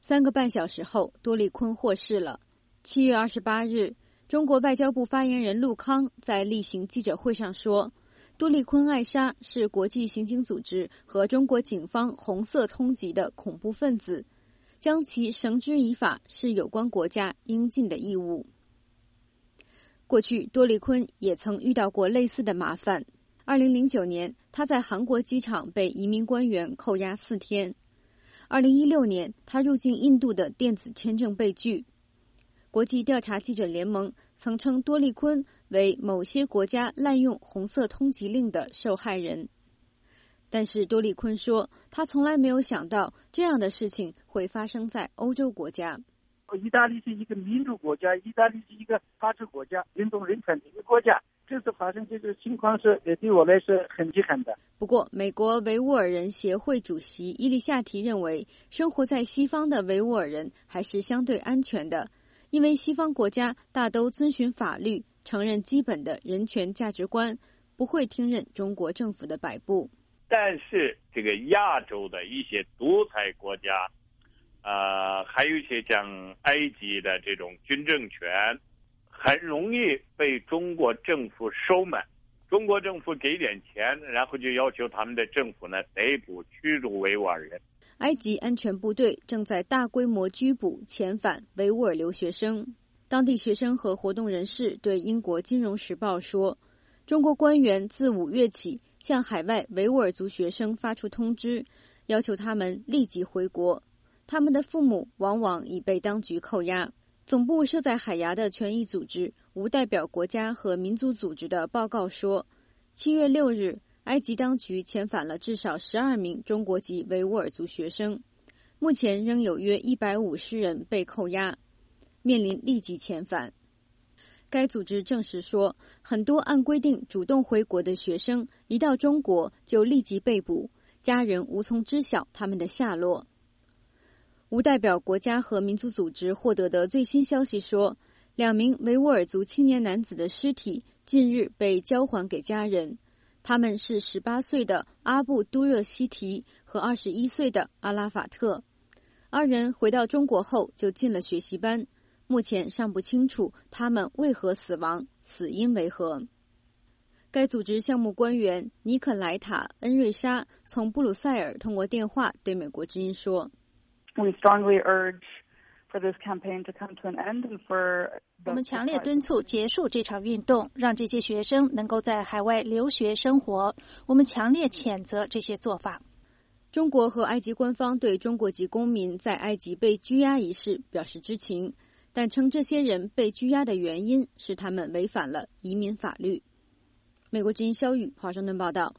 三个半小时后，多利坤获释了。七月二十八日，中国外交部发言人陆康在例行记者会上说，多利坤艾莎是国际刑警组织和中国警方红色通缉的恐怖分子，将其绳之以法是有关国家应尽的义务。过去，多利坤也曾遇到过类似的麻烦。二零零九年，他在韩国机场被移民官员扣押四天。二零一六年，他入境印度的电子签证被拒。国际调查记者联盟曾称多利坤为某些国家滥用红色通缉令的受害人。但是多利坤说，他从来没有想到这样的事情会发生在欧洲国家。 意大利是一个民主国家，意大利是一个法治国家，尊重人权的一个国家。这次发生这个情况是对我来说很遗憾的。 不过，美国维吾尔人协会主席伊利夏提认为，生活在西方的维吾尔人还是相对安全的，因为西方国家大都遵循法律，承认基本的人权价值观，不会听任中国政府的摆布。 但是，这个亚洲的一些独裁国家，呃，还有一些像埃及的这种军政权，很容易被中国政府收买。中国政府给点钱，然后就要求他们的政府呢逮捕驱逐维吾尔人。 埃及安全部队正在大规模拘捕遣返维吾尔留学生。当地学生和活动人士对英国金融时报说，中国官员自五月起向海外维吾尔族学生发出通知，要求他们立即回国。他们的父母往往已被当局扣押。总部设在海牙的权益组织无代表国家和民族组织的报告说，七月六日，埃及当局遣返了至少十二名中国籍维吾尔族学生，目前仍有约一百五十人被扣押，面临立即遣返。该组织证实说，很多按规定主动回国的学生一到中国就立即被捕，家人无从知晓他们的下落。无代表国家和民族组织获得的最新消息说，两名维吾尔族青年男子的尸体近日被交还给家人，他们是十八岁的阿布都热希提和二十一岁的阿拉法特。二人回到中国后就进了学习班，目前尚不清楚他们为何死亡，死因为何。该组织项目官员尼肯莱塔·恩瑞莎从布鲁塞尔通过电话对美国之音说， We strongly urge for this campaign to come to an end and for 我们强烈敦促结束这场运动，让这些学生能够在海外留学生活。我们强烈谴责这些做法。 中国和埃及官方对中国籍公民在埃及被拘押一事表示知情，但称这些人被拘押的原因是他们违反了移民法律。美国之音肖宇华盛顿报道。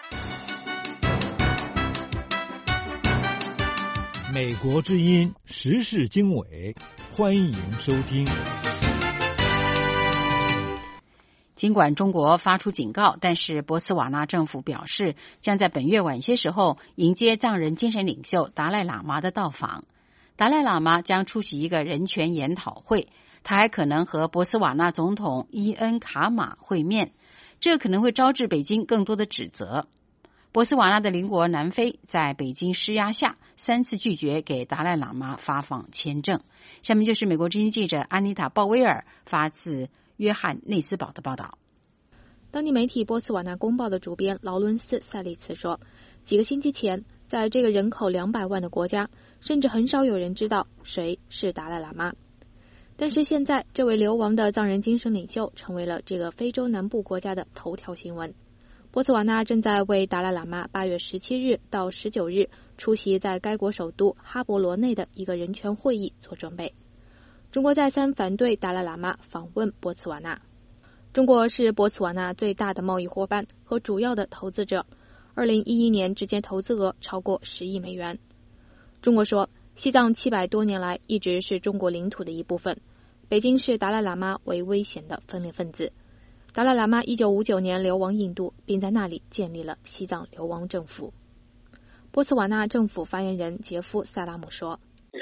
美国之音时事经纬，欢迎收听。 尽管中国发出警告，但是博茨瓦纳政府表示，将在本月晚些时候迎接藏人精神领袖达赖喇嘛的到访。达赖喇嘛将出席一个人权研讨会，他还可能和博茨瓦纳总统伊恩卡马会面，这可能会招致北京更多的指责。博茨瓦纳的邻国南非在北京施压下三次拒绝给达赖喇嘛发放签证。下面就是美国之音记者安妮塔·鲍威尔发自约翰内斯堡的报道。 当地媒体波茨瓦纳公报的主编劳伦斯·塞利茨说，几个星期前，在这个人口两百万的国家，甚至很少有人知道谁是达赖喇嘛。但是现在，这位流亡的藏人精神领袖成为了这个非洲南部国家的头条新闻。波茨瓦纳正在为达赖喇嘛八月十七日到十九日出席在该国首都哈伯罗内的一个人权会议做准备。中国再三反对达赖喇嘛访问波茨瓦纳。中国是波茨瓦纳最大的贸易伙伴和主要的投资者，二零一一年直接投资额超过十亿美元。中国说，西藏七百多年来一直是中国领土的一部分，北京视达赖喇嘛为危险的分裂分子。达赖喇嘛一九五九年流亡印度，并在那里建立了西藏流亡政府。波茨瓦纳政府发言人杰夫·萨拉姆说，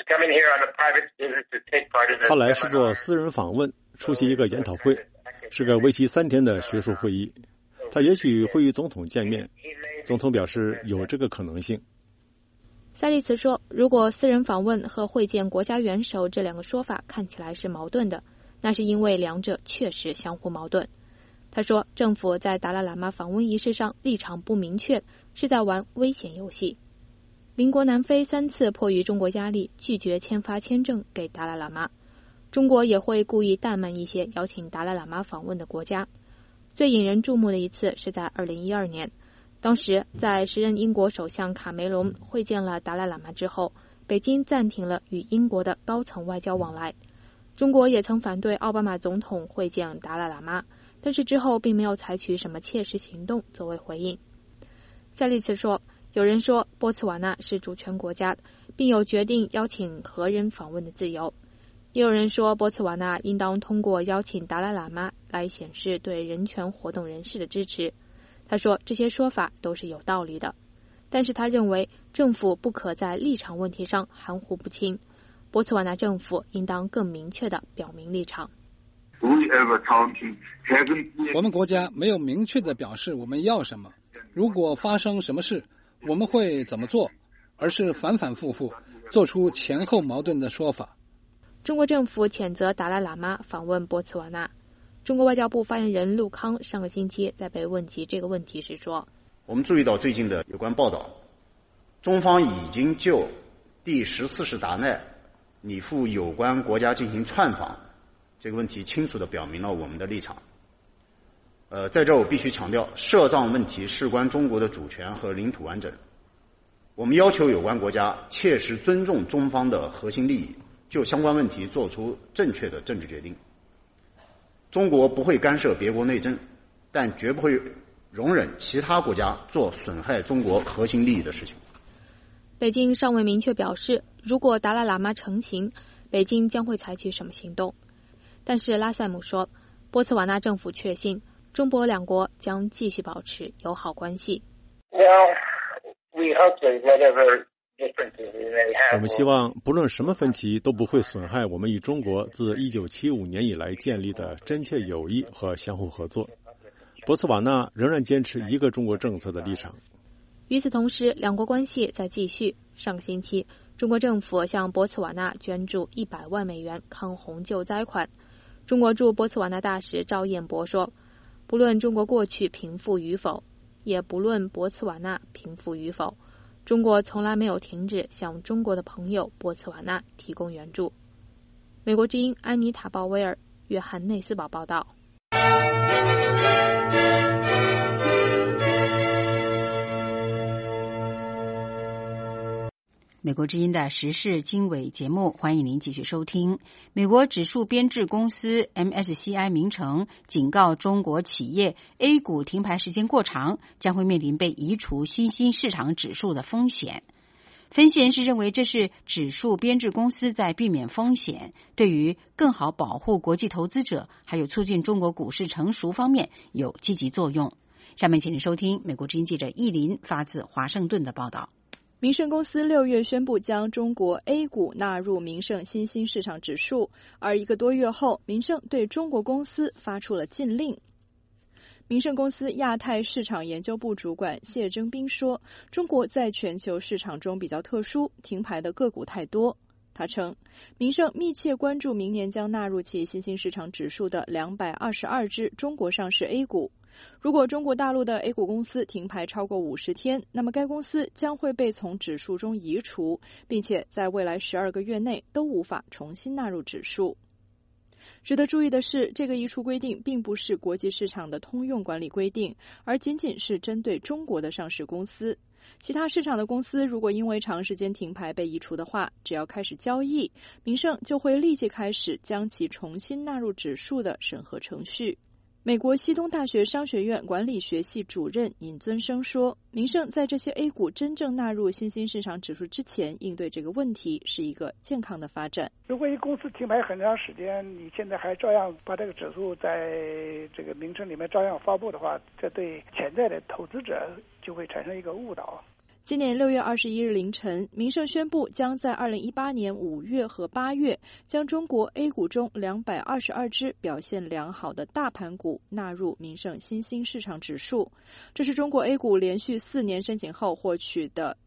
他来是做私人访问，出席一个研讨会，是个为期三天的学术会议。他也许会与总统见面，总统表示有这个可能性。 塞利茨说，如果私人访问和会见国家元首这两个说法看起来是矛盾的，那是因为两者确实相互矛盾。他说，政府在达赖喇嘛访问仪式上立场不明确，是在玩危险游戏。邻国南非三次迫于中国压力拒绝签发签证给达赖喇嘛，中国也会故意怠慢一些邀请达赖喇嘛访问的国家。最引人注目的一次是在二零一二年，当时在时任英国首相卡梅隆会见了达赖喇嘛之后，北京暂停了与英国的高层外交往来。中国也曾反对奥巴马总统会见达赖喇嘛，但是之后并没有采取什么切实行动作为回应。塞利茨说，有人说波茨瓦纳是主权国家，并有决定邀请何人访问的自由，也有人说波茨瓦纳应当通过邀请达赖喇嘛来显示对人权活动人士的支持。他说，这些说法都是有道理的，但是他认为政府不可在立场问题上含糊不清，波茨瓦纳政府应当更明确地表明立场。 我们国家没有明确地表示我们要什么，如果发生什么事我们会怎么做，而是反反复复做出前后矛盾的说法。 中国政府谴责达赖喇嘛访问波茨瓦纳。中国外交部发言人陆康上个星期在被问及这个问题时说， 我们注意到最近的有关报道，中方已经就第十四世达赖拟赴有关国家进行串访这个问题清楚地表明了我们的立场。呃，在这我必须强调，摄藏问题事关中国的主权和领土完整。我们要求有关国家切实尊重中方的核心利益，就相关问题做出正确的政治决定。中国不会干涉别国内政，但绝不会容忍其他国家做损害中国核心利益的事情。 北京尚未明确表示，如果达赖喇嘛成行，北京将会采取什么行动。但是拉塞姆说，波茨瓦纳政府确信中波两国将继续保持友好关系。 我们希望不论什么分歧都不会损害我们与中国自一九七五年以来建立的真切友谊和相互合作。波茨瓦纳仍然坚持一个中国政策的立场。 与此同时，两国关系在继续。上个星期，中国政府向波茨瓦纳捐助一百万美元抗洪救灾款。中国驻波茨瓦纳大使赵彦博说，不论中国过去贫富与否，也不论波茨瓦纳贫富与否，中国从来没有停止向中国的朋友波茨瓦纳提供援助。美国之音安妮塔·鲍威尔、约翰内斯堡报道。 美国之音的时事经纬节目，欢迎您继续收听。美国指数编制公司 M S C I 名城警告中国企业 A 股停牌时间过长，将会面临被移除新兴市场指数的风险。分析人士认为，这是指数编制公司在避免风险，对于更好保护国际投资者，还有促进中国股市成熟方面有积极作用。下面请您收听美国之音记者易林发自华盛顿的报道。 明晟公司六月宣布将中国 A 股纳入明晟新兴市场指数，而一个多月后，明晟对中国公司发出了禁令。明晟公司亚太市场研究部主管谢征斌说，中国在全球市场中比较特殊，停牌的个股太多。他称，明晟密切关注明年将纳入其新兴市场指数的两百二十二只中国上市 A 股。如果中国大陆的 A 股公司停牌超过五十天，那么该公司将会被从指数中移除，并且在未来十二个月内都无法重新纳入指数。值得注意的是，这个移除规定并不是国际市场的通用管理规定，而仅仅是针对中国的上市公司。其他市场的公司如果因为长时间停牌被移除的话，只要开始交易，明晟就会立即开始将其重新纳入指数的审核程序。美国西东大学商学院管理学系主任尹尊生说，明晟在这些 A 股真正纳入新兴市场指数之前应对这个问题是一个健康的发展。 如果一公司停牌很长时间，你现在还照样把这个指数在这个名称里面照样发布的话，这对潜在的投资者就会产生一个误导。 今年六月二十一日凌晨，明晟宣布将在二零一八年五月和八月将中国 A 股中两百二十二只表现良好的大盘股纳入明晟新兴市场指数。这是中国 A 股连续四年申请后获取的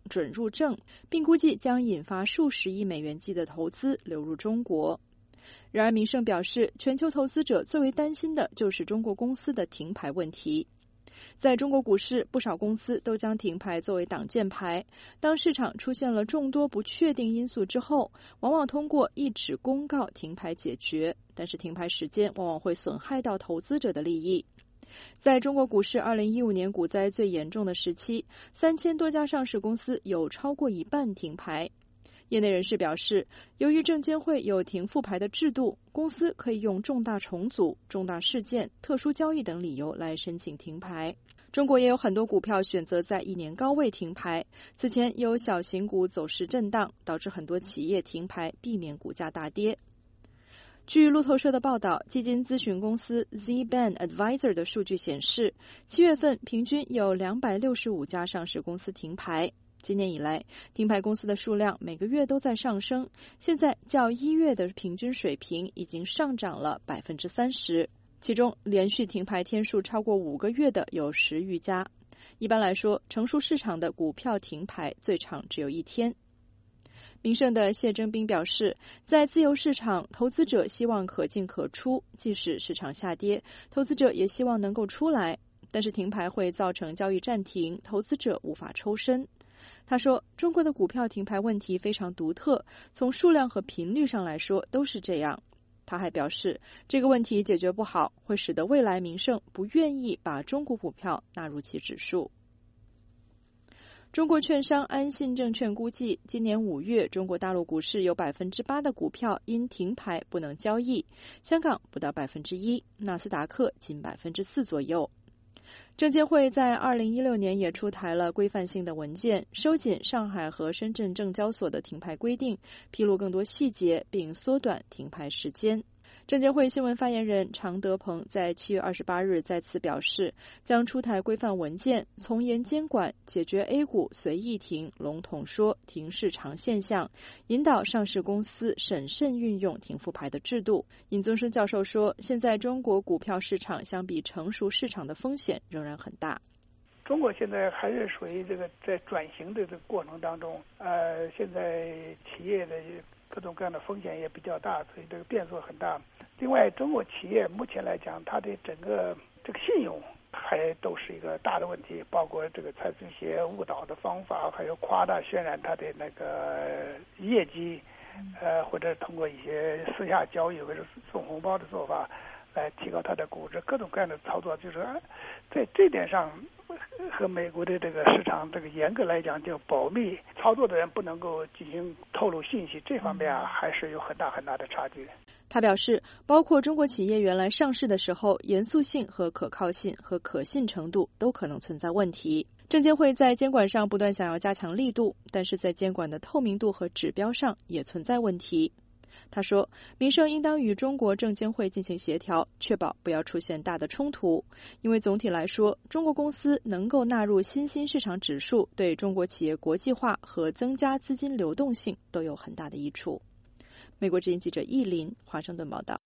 准入证，并估计将引发数十亿美元计的投资流入中国。然而，民盛表示，全球投资者最为担心的就是中国公司的停牌问题。在中国股市，不少公司都将停牌作为挡箭牌。当市场出现了众多不确定因素之后，往往通过一纸公告停牌解决，但是停牌时间往往会损害到投资者的利益。在中国股市二零一五年股灾最严重的时期，三千多家上市公司有超过一半停牌。业内人士表示，由于证监会有停复牌的制度，公司可以用重大重组、重大事件、特殊交易等理由来申请停牌。中国也有很多股票选择在一年高位停牌，此前有小型股走势震荡，导致很多企业停牌，避免股价大跌。据路透社的报道，基金咨询公司 Z-Ban Advisor 的数据显示，七月份平均有两百六十五家上市公司停牌。今年以来，停牌公司的数量每个月都在上升，现在较一月的平均水平已经上涨了百分之三十。其中，连续停牌天数超过五个月的有十余家。一般来说，成熟市场的股票停牌最长只有一天。民盛的谢征斌表示，在自由市场，投资者希望可进可出，即使市场下跌，投资者也希望能够出来。但是停牌会造成交易暂停，投资者无法抽身。他说，中国的股票停牌问题非常独特，从数量和频率上来说都是这样。他还表示，这个问题解决不好，会使得未来民盛不愿意把中国股票纳入其指数。中国券商安信证券估计，今年五月中国大陆股市有百分之八的股票因停牌不能交易，香港不到百分之一，纳斯达克仅百分之四左右。证监会在二零一六年也出台了规范性的文件，收紧上海和深圳证交所的停牌规定，披露更多细节，并缩短停牌时间。证监会新闻发言人常德鹏在七月二十八日再次表示，将出台规范文件，从严监管，解决 A 股随意停、笼统说、停市场现象，引导上市公司审慎运用停复牌的制度。尹宗生教授说，现在中国股票市场相比成熟市场的风险仍然很大。 中国现在还是属于这个在转型的这个过程当中，呃，现在企业的各种各样的风险也比较大，所以这个变数很大。另外，中国企业目前来讲，它的整个这个信用还都是一个大的问题，包括这个采取一些误导的方法，还有夸大渲染它的那个业绩，呃，或者通过一些私下交易或者送红包的做法来提高它的估值，各种各样的操作，就是在这点上和美国的这个市场这个严格来讲叫保密，操作的人不能够进行透露信息，这方面啊还是有很大很大的差距。 他表示，包括中国企业原来上市的时候，严肃性和可靠性和可信程度都可能存在问题。证监会在监管上不断想要加强力度，但是在监管的透明度和指标上也存在问题。他说，民盛应当与中国证监会进行协调，确保不要出现大的冲突。因为总体来说，中国公司能够纳入新兴市场指数，对中国企业国际化和增加资金流动性都有很大的益处。美国之音记者易林，华盛顿报道。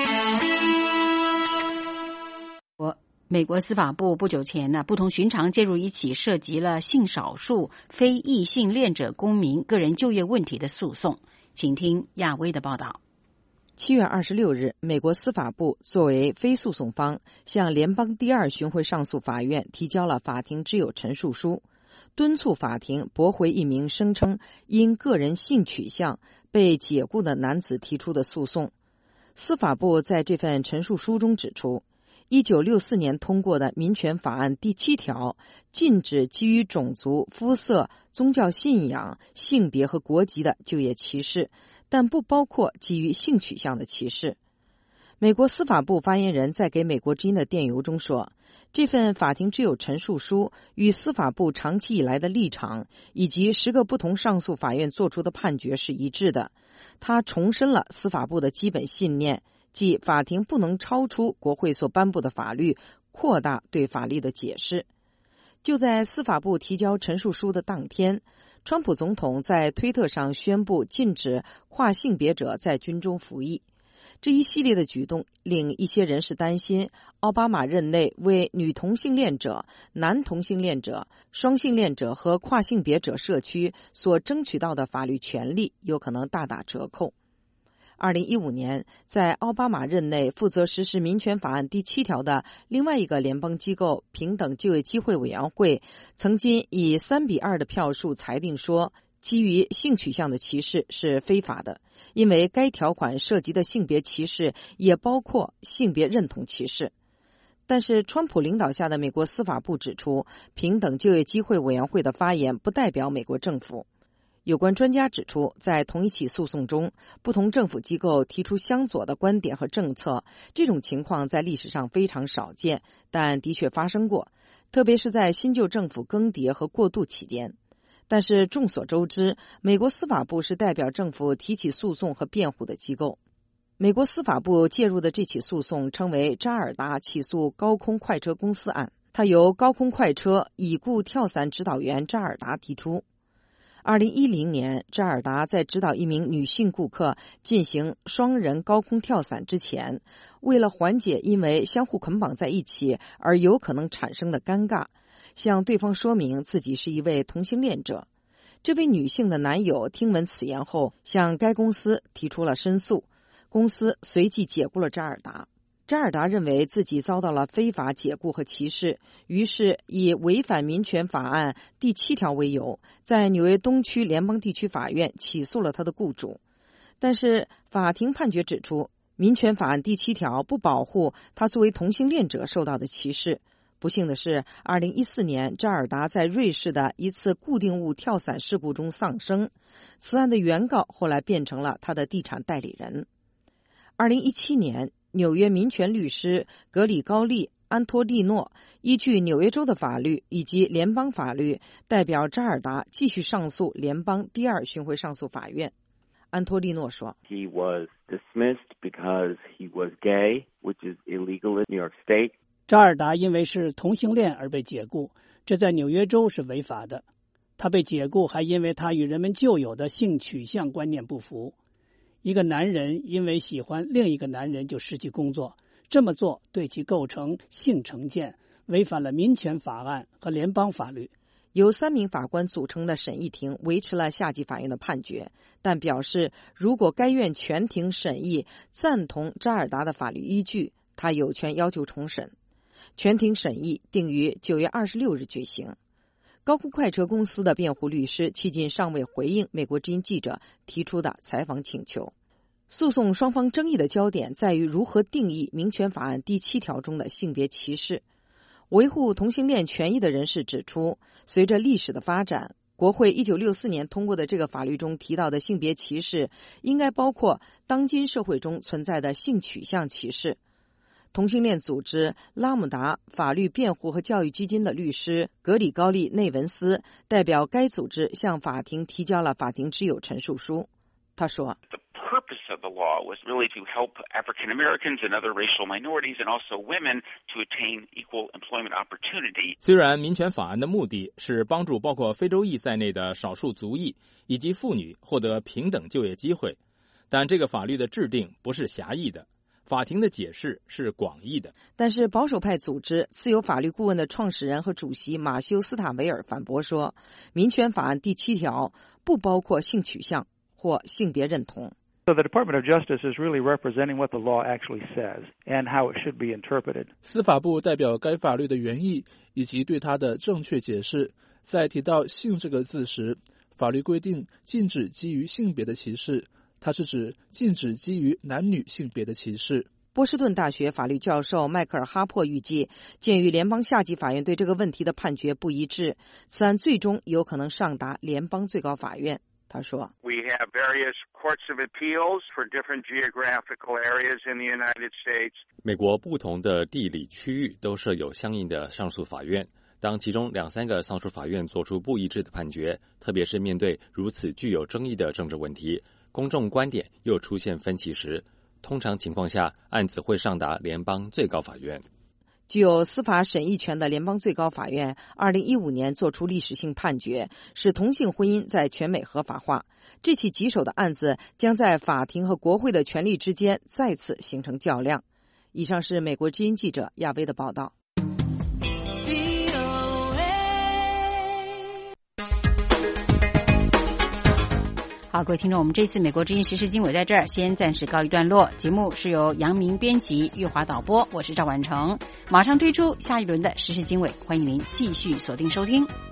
我美国司法部不久前呢，不同寻常介入一起涉及了性少数非异性恋者公民个人就业问题的诉讼。请听亚威的报道。 七月二十六日，美国司法部作为非诉讼方，向联邦第二巡回上诉法院提交了法庭之友陈述书，敦促法庭驳回一名声称因个人性取向被解雇的男子提出的诉讼。司法部在这份陈述书中指出，一九六四年通过的民权法案第七条禁止基于种族、肤色、宗教信仰、性别和国籍的就业歧视，但不包括基于性取向的歧视。美国司法部发言人在给美国之音的电邮中说，这份法庭之友陈述书与司法部长期以来的立场以及十个不同上诉法院作出的判决是一致的。他重申了司法部的基本信念，即法庭不能超出国会所颁布的法律，扩大对法律的解释。就在司法部提交陈述书的当天，川普总统在推特上宣布禁止跨性别者在军中服役。 这一系列的举动令一些人士担心，奥巴马任内为女同性恋者、男同性恋者、双性恋者和跨性别者社区所争取到的法律权利有可能大打折扣。二零一五年，在奥巴马任内负责实施民权法案第七条的另外一个联邦机构平等就业机会委员会，曾经以三比二的票数裁定说，基于性取向的歧视是非法的，因为该条款涉及的性别歧视也包括性别认同歧视。但是川普领导下的美国司法部指出，平等就业机会委员会的发言不代表美国政府。有关专家指出，在同一起诉讼中，不同政府机构提出相左的观点和政策，这种情况在历史上非常少见，但的确发生过，特别是在新旧政府更迭和过渡期间。但是众所周知，美国司法部是代表政府提起诉讼和辩护的机构。美国司法部介入的这起诉讼称为扎尔达起诉高空快车公司案，它由高空快车已故跳伞指导员扎尔达提出。二零一零年，扎尔达在指导一名女性顾客进行双人高空跳伞之前，为了缓解因为相互捆绑在一起而有可能产生的尴尬，向对方说明自己是一位同性恋者。这位女性的男友听闻此言后，向该公司提出了申诉，公司随即解雇了扎尔达。扎尔达认为自己遭到了非法解雇和歧视，于是以违反民权法案第七条为由，在纽约东区联邦地区法院起诉了他的雇主。但是法庭判决指出，民权法案第七条不保护他作为同性恋者受到的歧视。不幸的是，二零一四年扎尔达在瑞士的一次固定物跳伞事故中丧生，此案的原告后来变成了他的地产代理人。二零一七年，纽约民权律师格里高利·安托利诺依据纽约州的法律以及联邦法律，代表扎尔达继续上诉联邦第二巡回上诉法院。安托利诺说 He was dismissed because he was gay, which is illegal in New York State. 扎尔达因为是同性恋而被解雇，这在纽约州是违法的。他被解雇还因为他与人们旧有的性取向观念不符。一个男人因为喜欢另一个男人就失去工作，这么做对其构成性成见，违反了民权法案和联邦法律。 由三名法官组成的审议庭维持了下级法院的判决，但表示如果该院全庭审议赞同扎尔达的法律依据，他有权要求重审。全庭审议定于九月二十六日举行。高空快车公司的辩护律师迄今尚未回应美国之音记者提出的采访请求。诉讼双方争议的焦点在于如何定义民权法案第七条中的性别歧视。维护同性恋权益的人士指出，随着历史的发展，国会一九六四年通过的这个法律中提到的性别歧视，应该包括当今社会中存在的性取向歧视。同性恋组织拉姆达法律辩护和教育基金的律师格里高利内文斯代表该组织向法庭提交了法庭之友陈述书。他说 purpose of the law was really to help African Americans and other racial minorities and also women to attain equal employment opportunity. 虽然民权法案的目的是帮助包括非洲裔在内的少数族裔以及妇女获得平等就业机会，但这个法律的制定不是狭义的，法庭的解释是广义的。 但是保守派组织自由法律顾问的创始人和主席马修斯塔维尔反驳说，民权法案第七条不包括性取向或性别认同。 So the Department of Justice is really representing what the law actually says and how it should be interpreted. 司法部代表该法律的原意以及对它的正确解释。在提到性这个字时，法律规定禁止基于性别的歧视，它是指禁止基于男女性别的歧视。 波士顿大学法律教授迈克尔·哈珀预计，鉴于联邦下级法院对这个问题的判决不一致，此案最终有可能上达联邦最高法院。他说 We have various courts of appeals for different geographical areas in the United States. 美国不同的地理区域都设有相应的上诉法院。当其中两三个上诉法院做出不一致的判决，特别是面对如此具有争议的政治问题，公众观点又出现分歧时，通常情况下案子会上达联邦最高法院。 具有司法审议权的联邦最高法院二零一五年作出历史性判决，使同性婚姻在全美合法化。这起棘手的案子将在法庭和国会的权力之间再次形成较量。以上是美国之音记者亚薇的报道。 好，各位听众，我们这次美国之音时事经纬在这儿先暂时告一段落。节目是由杨明编辑，月华导播，我是赵婉成。马上推出下一轮的时事经纬，欢迎您继续锁定收听。